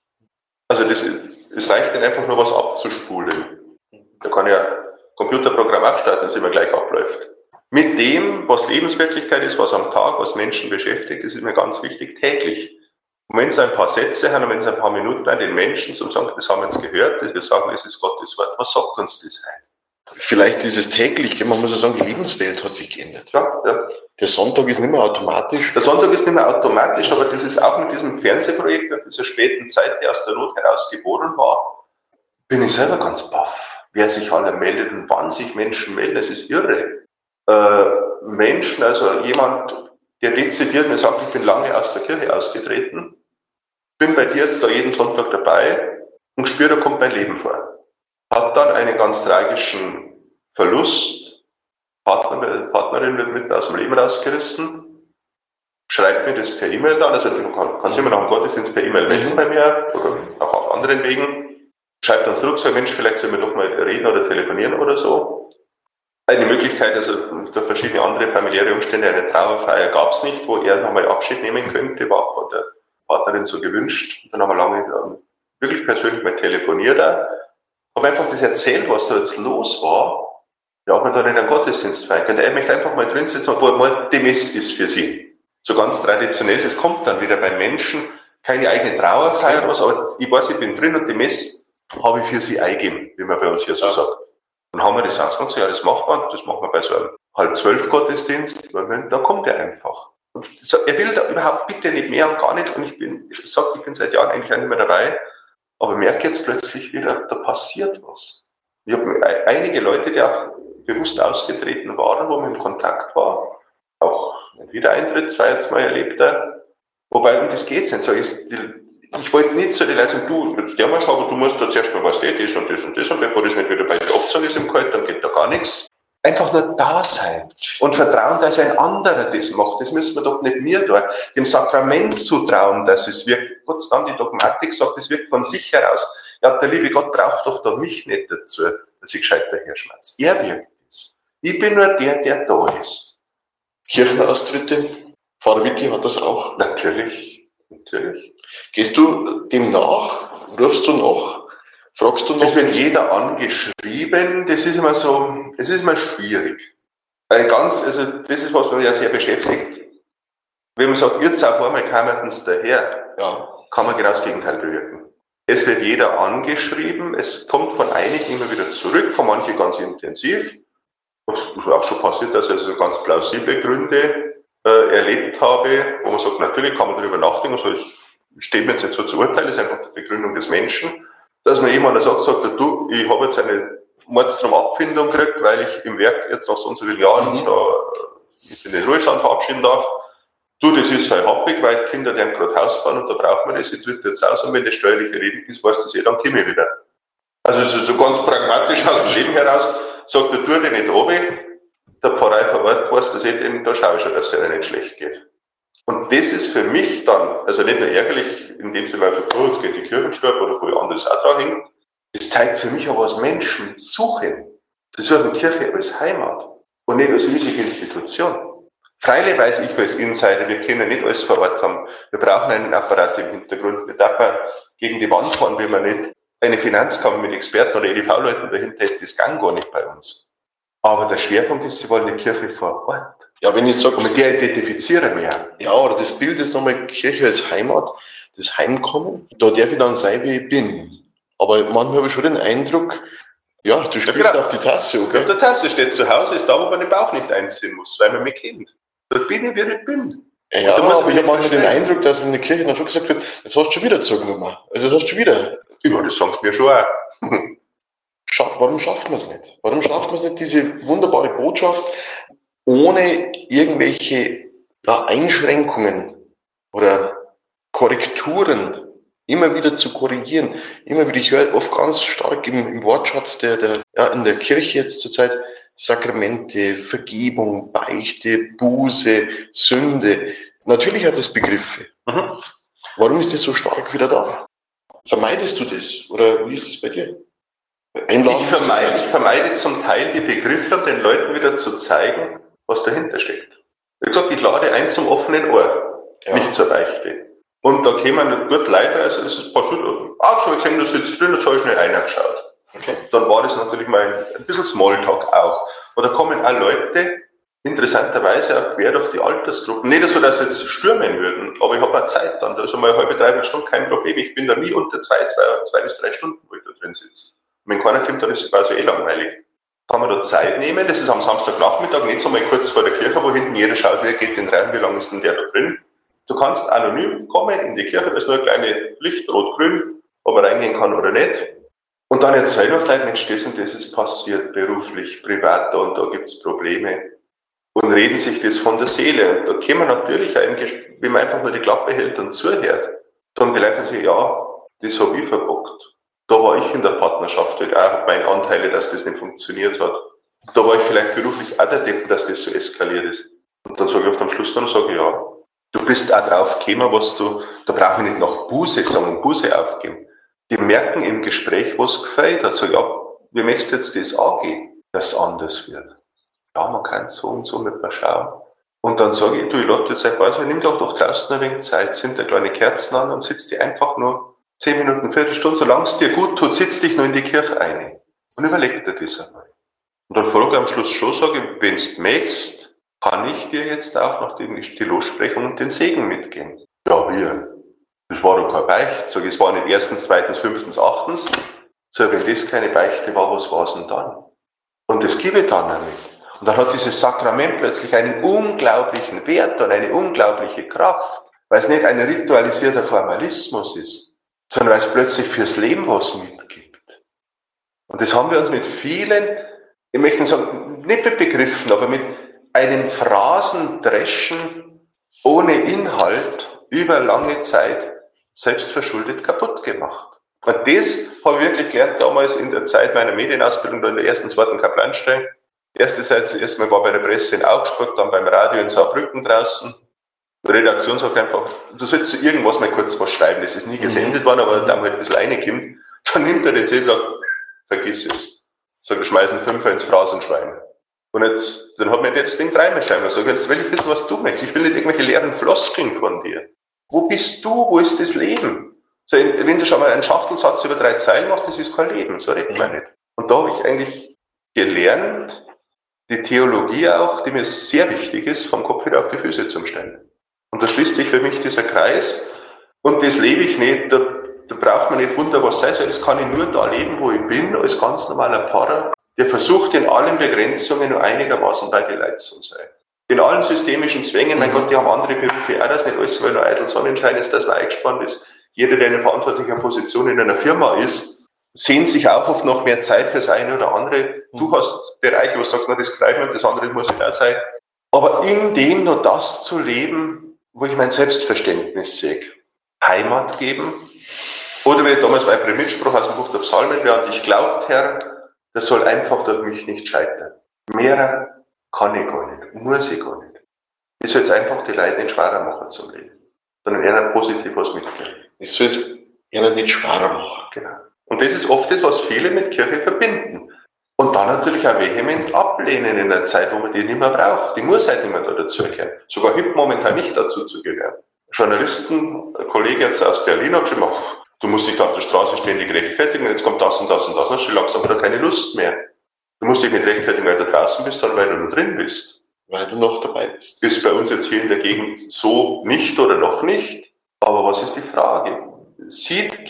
Also es reicht nicht einfach nur was abzuspulen. Da kann ja Computerprogramm abstarten, das immer gleich abläuft. Mit dem, was Lebenswirklichkeit ist, was am Tag, was Menschen beschäftigt, das ist mir ganz wichtig, täglich. Und wenn es ein paar Sätze haben und wenn es ein paar Minuten an den Menschen zum sagen, das haben wir jetzt gehört, wir sagen, es ist Gottes Wort, was sagt uns das heute? Vielleicht dieses täglich, man muss ja sagen, die Lebenswelt hat sich geändert. Ja. Der Sonntag ist nicht mehr automatisch. Der Sonntag ist nicht mehr automatisch, aber das ist auch mit diesem Fernsehprojekt in dieser späten Zeit, die aus der Not heraus geboren war, bin ich selber ganz baff, wer sich alle meldet und wann sich Menschen melden, das ist irre. Menschen, also jemand, der dezidiert mir sagt, ich bin lange aus der Kirche ausgetreten, bin bei dir jetzt da jeden Sonntag dabei und spüre, da kommt mein Leben vor. Hat dann einen ganz tragischen Verlust, Partnerin wird mitten aus dem Leben rausgerissen, schreibt mir das per E-Mail dann, also du kannst immer nach dem Gottesdienst per E-Mail melden bei mir oder auch auf anderen Wegen, schreibt dann zurück, sagt, Mensch, vielleicht sollen wir doch mal reden oder telefonieren oder so. Eine Möglichkeit, also durch verschiedene andere familiäre Umstände, eine Trauerfeier gab es nicht, wo er nochmal Abschied nehmen könnte, war von der Partnerin so gewünscht. Und dann haben wir lange wirklich persönlich mal telefoniert. Habe einfach das erzählt, was da jetzt los war. Ja, ob man dann in einen Gottesdienst feiern könnte. Er möchte einfach mal drin sitzen, obwohl mal die Mess ist für sie. So ganz traditionell, das kommt dann wieder bei Menschen, keine eigene Trauerfeier oder was, aber ich weiß, ich bin drin und die Mess habe ich für sie eingegeben, wie man bei uns hier so sagt. Dann haben wir das ausgemacht, ja, das machen wir bei so einem 11:30 Gottesdienst, weil da kommt er einfach. Und er will da überhaupt bitte nicht mehr und gar nicht, und ich bin seit Jahren eigentlich auch nicht mehr dabei, aber merke jetzt plötzlich wieder, da passiert was. Ich habe einige Leute, die auch bewusst ausgetreten waren, wo man in Kontakt war, auch einen Wiedereintritt 2 Mal erlebt, wobei, um das geht's nicht, so ich wollte nicht so die Leistung, du, der mal aber du musst da zuerst mal was das und das und das, und bevor das nicht wieder bei der Absage ist im Kalt, dann geht da gar nichts. Einfach nur da sein und vertrauen, dass ein anderer das macht. Das müssen wir doch nicht mir tun. Dem Sakrament zutrauen, dass es wirkt. Gott sei Dank, die Dogmatik sagt, es wirkt von sich heraus. Ja, der liebe Gott braucht doch da mich nicht dazu, dass ich gescheit daherschmerze. Er wirkt es. Ich bin nur der da ist. Kirchenaustritte? Pfarrer Wittli hat das auch. Natürlich. Gehst du dem nach? Rufst du nach? Fragst du nach? Es wird jeder angeschrieben, das ist immer so, es ist immer schwierig. Also das ist was, was mich ja sehr beschäftigt. Wenn man sagt, jetzt auf einmal kamen uns daher, ja, kann man genau das Gegenteil bewirken. Es wird jeder angeschrieben, es kommt von einigen immer wieder zurück, von manchen ganz intensiv. Das ist auch schon passiert, dass ich also ganz plausible Gründe erlebt habe, wo man sagt, natürlich kann man darüber nachdenken, so steht mir jetzt nicht so zu urteilen, das ist einfach die Begründung des Menschen, dass man jemand sagt, du, ich habe jetzt eine Mordstrom-Abfindung gekriegt, weil ich im Werk jetzt nach so und so vielen Jahren mich in den Ruhestand verabschieden darf. Du, das ist verhappig, weil die Kinder die gerade Haus bauen und da braucht man das, ich tritt jetzt aus und wenn das steuerlich erledigt ist, weißt du dann komme ich wieder. Also so ganz pragmatisch aus dem Leben heraus, sagt er, tu dir nicht runter, der Pfarrei vor Ort weiß, dass da schaue ich schon, dass es ihnen nicht schlecht geht. Und das ist für mich dann, also nicht nur ärgerlich, in dem Sinne, weil jetzt geht die Kirchensteuer oder wo anderes auch dran hängt. Das zeigt für mich aber, was Menschen suchen. Sie suchen Kirche als Heimat und nicht als riesige Institution. Freilich weiß ich als Insider, wir können nicht alles vor Ort haben. Wir brauchen einen Apparat im Hintergrund. Wir dürfen gegen die Wand fahren, wenn wir nicht eine Finanzkammer mit Experten oder EDV-Leuten dahinter hätten. Das kann gar nicht bei uns. Aber der Schwerpunkt ist, sie wollen eine Kirche vor Ort. Ja, wenn ich sage, mit der identifizieren wir. Ja, oder das Bild ist nochmal Kirche als Heimat, das Heimkommen. Da darf ich dann sein, wie ich bin. Aber manchmal habe ich schon den Eindruck, ja, du spielst auf die Tasse, okay? Auf der Tasse steht zu Hause, ist da, wo man den Bauch nicht einziehen muss, weil man mich kennt. Da bin ich, wie ich bin. Ja, aber ich habe manchmal den Eindruck, dass in der Kirche dann schon gesagt wird, jetzt hast du schon wieder Zeugnummer. Also jetzt hast du schon wieder. Ja, das sagst du mir schon auch. Warum schafft man es nicht? Warum schafft man es nicht, diese wunderbare Botschaft ohne irgendwelche Einschränkungen oder Korrekturen immer wieder zu korrigieren? Immer wieder, ich höre oft ganz stark im Wortschatz in der Kirche jetzt zurzeit Sakramente, Vergebung, Beichte, Buße, Sünde. Natürlich hat es Begriffe. Mhm. Warum ist das so stark wieder da? Vermeidest du das? Oder wie ist das bei dir? Ich vermeide zum Teil die Begriffe, um den Leuten wieder zu zeigen, was dahinter steckt. Ich glaube, ich lade ein zum offenen Ohr, nicht zur Beichte. Und da kämen gut Leute, also es ist passiert, so ich kenne das jetzt drin, jetzt habe ich schnell reingeschaut. Okay. Dann war das natürlich mal ein bisschen Smalltalk auch. Und da kommen auch Leute, interessanterweise auch quer durch die Altersgruppen. Nicht so, dass jetzt stürmen würden, aber ich habe auch Zeit dann. Da ist einmal eine halbe, dreiviertel Stunde kein Problem. Ich bin da nie unter zwei bis drei Stunden, wo ich da drin sitze. Und wenn keiner kommt, dann ist es quasi langweilig. Kann man da Zeit nehmen, das ist am Samstagnachmittag, nicht so mal kurz vor der Kirche, wo hinten jeder schaut, wer geht denn rein, wie lange ist denn der da drin. Du kannst anonym kommen in die Kirche, da ist nur ein kleines Licht, rot-grün, ob man reingehen kann oder nicht. Und dann erzählen wir vielleicht, Mensch, das und das ist passiert, beruflich, privat, da und da gibt's Probleme. Und reden sich das von der Seele. Und da kann man natürlich eigentlich, wenn man einfach nur die Klappe hält und zuhört, dann vielleicht man sich, ja, das habe ich verbockt. Da war ich in der Partnerschaft, weil auch meine Anteile, dass das nicht funktioniert hat. Da war ich vielleicht beruflich auch der Depp, dass das so eskaliert ist. Und dann sage ich am Schluss dann, ja, du bist auch drauf gekommen, da brauche ich nicht nach Buße sagen, Buße aufgeben. Die merken im Gespräch, was gefällt. Also, ja, wie möchtest du jetzt das angehen, dass es anders wird? Ja, man kann so und so mit mir schauen. Und dann sage ich, du, ich lade jetzt einfach, nimm doch draußen ein wenig Zeit, sind da kleine Kerzen an und sitz die einfach nur 10 Minuten, Viertelstunde, solange es dir gut tut, sitz dich nur in die Kirche ein. Und überleg dir das einmal. Und dann frage ich am Schluss schon, sage ich, wenn du möchtest, kann ich dir jetzt auch, nachdem ich die Lossprechung und den Segen mitgeben? Ja, wir. Das war doch keine Beichte. Sag ich, es war nicht erstens, zweitens, fünftens, achtens. Sag ich, wenn das keine Beichte war, was war's denn dann? Und das gebe ich dann nicht. Und dann hat dieses Sakrament plötzlich einen unglaublichen Wert und eine unglaubliche Kraft, weil es nicht ein ritualisierter Formalismus ist, sondern weil es plötzlich fürs Leben was mitgibt. Und das haben wir uns mit vielen, ich möchte nicht sagen, nicht mit Begriffen, aber mit einem Phrasendreschen ohne Inhalt über lange Zeit selbstverschuldet kaputt gemacht. Und das habe ich wirklich gelernt damals in der Zeit meiner Medienausbildung, da in der ersten, zweiten Kaplanstelle. Erstmal war bei der Presse in Augsburg, dann beim Radio in Saarbrücken draußen. Die Redaktion sagt einfach, du sollst zu irgendwas mal kurz was schreiben. Das ist nie gesendet worden, aber da halt ein bisschen reinkommt. Dann nimmt er den Zettel und sagt, vergiss es. Sagt, wir schmeißen 5 ins Phrasenschwein. Und jetzt, dann hat mir das Ding dreimal schreiben. Dann sage ich, jetzt will ich wissen, was du möchtest. Ich will nicht irgendwelche leeren Floskeln von dir. Wo bist du? Wo ist das Leben? So, wenn du schon mal einen Schachtelsatz über 3 Zeilen machst, das ist kein Leben. So redet man nicht. Und da habe ich eigentlich gelernt, die Theologie auch, die mir sehr wichtig ist, vom Kopf wieder auf die Füße zu stellen. Und da schließt sich für mich dieser Kreis. Und das lebe ich nicht, da braucht man nicht wundern, was sei soll. Das kann ich nur da leben, wo ich bin, als ganz normaler Pfarrer, der versucht, in allen Begrenzungen nur einigermaßen bei die Leute zu sein. In allen systemischen Zwängen, mein Gott, die haben andere Berufe auch, dass nicht alles, weil nur eitel Sonnenschein ist, dass man eingespannt ist. Jeder, der in einer verantwortlichen Position in einer Firma ist, sehnt sich auch oft noch mehr Zeit fürs eine oder andere. Du hast Bereiche, wo du sagst, na, das greift mir, das andere muss nicht auch sein. Aber in dem nur das zu leben, wo ich mein Selbstverständnis sehe. Heimat geben. Oder wie damals mein Primitspruch aus dem Buch der Psalmen, wer an dich glaubt, Herr, das soll einfach durch mich nicht scheitern. Mehr kann ich gar nicht, muss ich gar nicht. Ich soll jetzt einfach die Leute nicht schwerer machen zum Leben, sondern eher positiv was mitgeben. Ich soll es eher nicht schwerer machen. Genau. Und das ist oft das, was viele mit Kirche verbinden. Und dann natürlich auch vehement ablehnen in einer Zeit, wo man die nicht mehr braucht. Die muss halt nicht mehr da dazugehören. Sogar HIP momentan nicht dazu zu gehören. Journalisten, ein Kollege jetzt aus Berlin hat schon gemacht, du musst dich da auf der Straße ständig rechtfertigen, jetzt kommt das und das und das, und schon langsam hat er keine Lust mehr. Du musst dich nicht rechtfertigen, weil du draußen bist, sondern weil du nur drin bist. Weil du noch dabei bist. Das ist bei uns jetzt hier in der Gegend so nicht oder noch nicht. Aber was ist die Frage? Sehen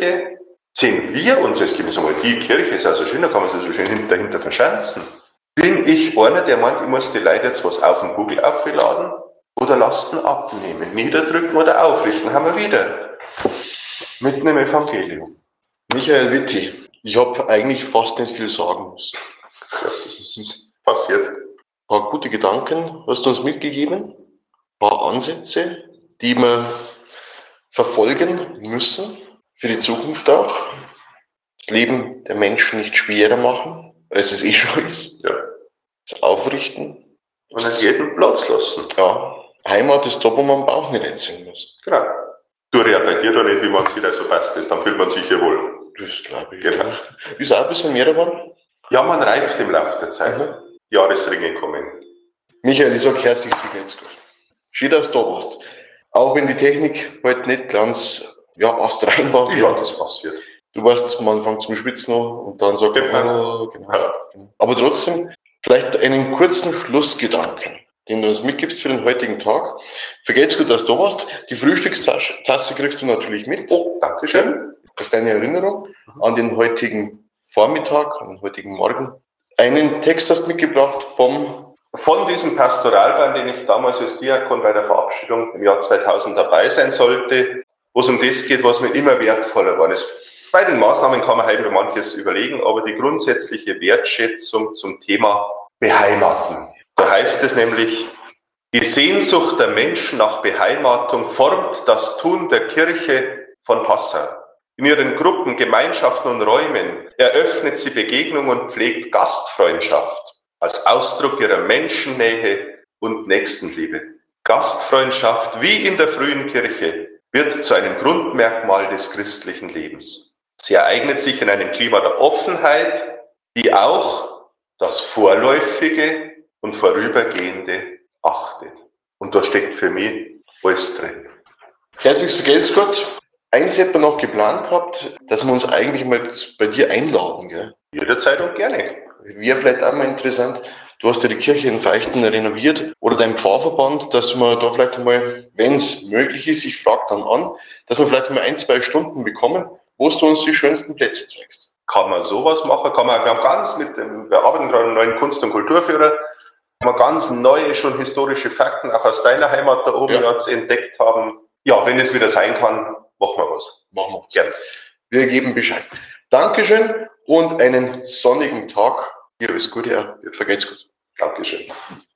wir uns, jetzt geben wir mal, die Kirche ist also schön, da kann man sich so schön dahinter verschanzen. Bin ich einer, der meint, ich muss die Leute jetzt was auf den Google aufladen oder Lasten abnehmen, niederdrücken oder aufrichten, haben wir wieder. Mitten im Evangelium. Michael Witti, ich habe eigentlich fast nicht viel sagen müssen. Das ist passiert. Ein paar gute Gedanken hast du uns mitgegeben, ein paar Ansätze, die wir verfolgen müssen, für die Zukunft auch. Das Leben der Menschen nicht schwerer machen, als es eh schon ist. Ja. Das Aufrichten. Und an jeden Platz lassen. Ja. Heimat ist da, wo man den Bauch nicht einziehen muss. Genau. Du reagierst da nicht, wie man sich da so passt ist, dann fühlt man sich ja wohl. Das glaube ich. Genau. Ist auch ein bisschen mehr geworden? Ja, man reift im Laufe der Zeit. Jahresringe kommen. Michael, ich sage herzlich vergelt's Gott. Schön, dass du da warst. Auch wenn die Technik heute nicht ganz, astrein war. Ja, das passiert. Du warst am Anfang zum Schwitzen noch und dann sagt genau. genau. Aber trotzdem, Vielleicht einen kurzen Schlussgedanken, den du uns mitgibst für den heutigen Tag. Vergelt's gut, dass du da warst. Die Frühstückstasse kriegst du natürlich mit. Oh, Dankeschön. Das ist deine Erinnerung an den heutigen Vormittag, an den heutigen Morgen. Einen Text hast du mitgebracht von diesem Pastoralband, den ich damals als Diakon bei der Verabschiedung im Jahr 2000 dabei sein sollte, wo es um das geht, was mir immer wertvoller war. Bei den Maßnahmen kann man halt über manches überlegen, aber die grundsätzliche Wertschätzung zum Thema Beheimaten. Da heißt es nämlich, die Sehnsucht der Menschen nach Beheimatung formt das Tun der Kirche von Passau. In ihren Gruppen, Gemeinschaften und Räumen eröffnet sie Begegnung und pflegt Gastfreundschaft als Ausdruck ihrer Menschennähe und Nächstenliebe. Gastfreundschaft, wie in der frühen Kirche, wird zu einem Grundmerkmal des christlichen Lebens. Sie ereignet sich in einem Klima der Offenheit, die auch das Vorläufige und Vorübergehende achtet. Und da steckt für mich alles drin. Herzliches Vergelt's Gott. Eins hätten wir noch geplant gehabt, dass wir uns eigentlich mal bei dir einladen, gell? Jederzeit und gerne. Wäre vielleicht auch mal interessant, du hast ja die Kirche in Veichten renoviert oder dein Pfarrverband, dass man da vielleicht mal, wenn es möglich ist, ich frage dann an, dass wir vielleicht mal 1-2 Stunden bekommen, wo du uns die schönsten Plätze zeigst. Kann man sowas machen, wir haben ganz wir arbeiten gerade einen neuen Kunst- und Kulturführer, wir ganz neue, schon historische Fakten auch aus deiner Heimat da oben jetzt entdeckt haben. Ja, wenn es wieder sein kann, machen wir was. Machen wir. Gerne. Wir geben Bescheid. Dankeschön und einen sonnigen Tag. Dir alles Gute, vergelt's gut. Dankeschön.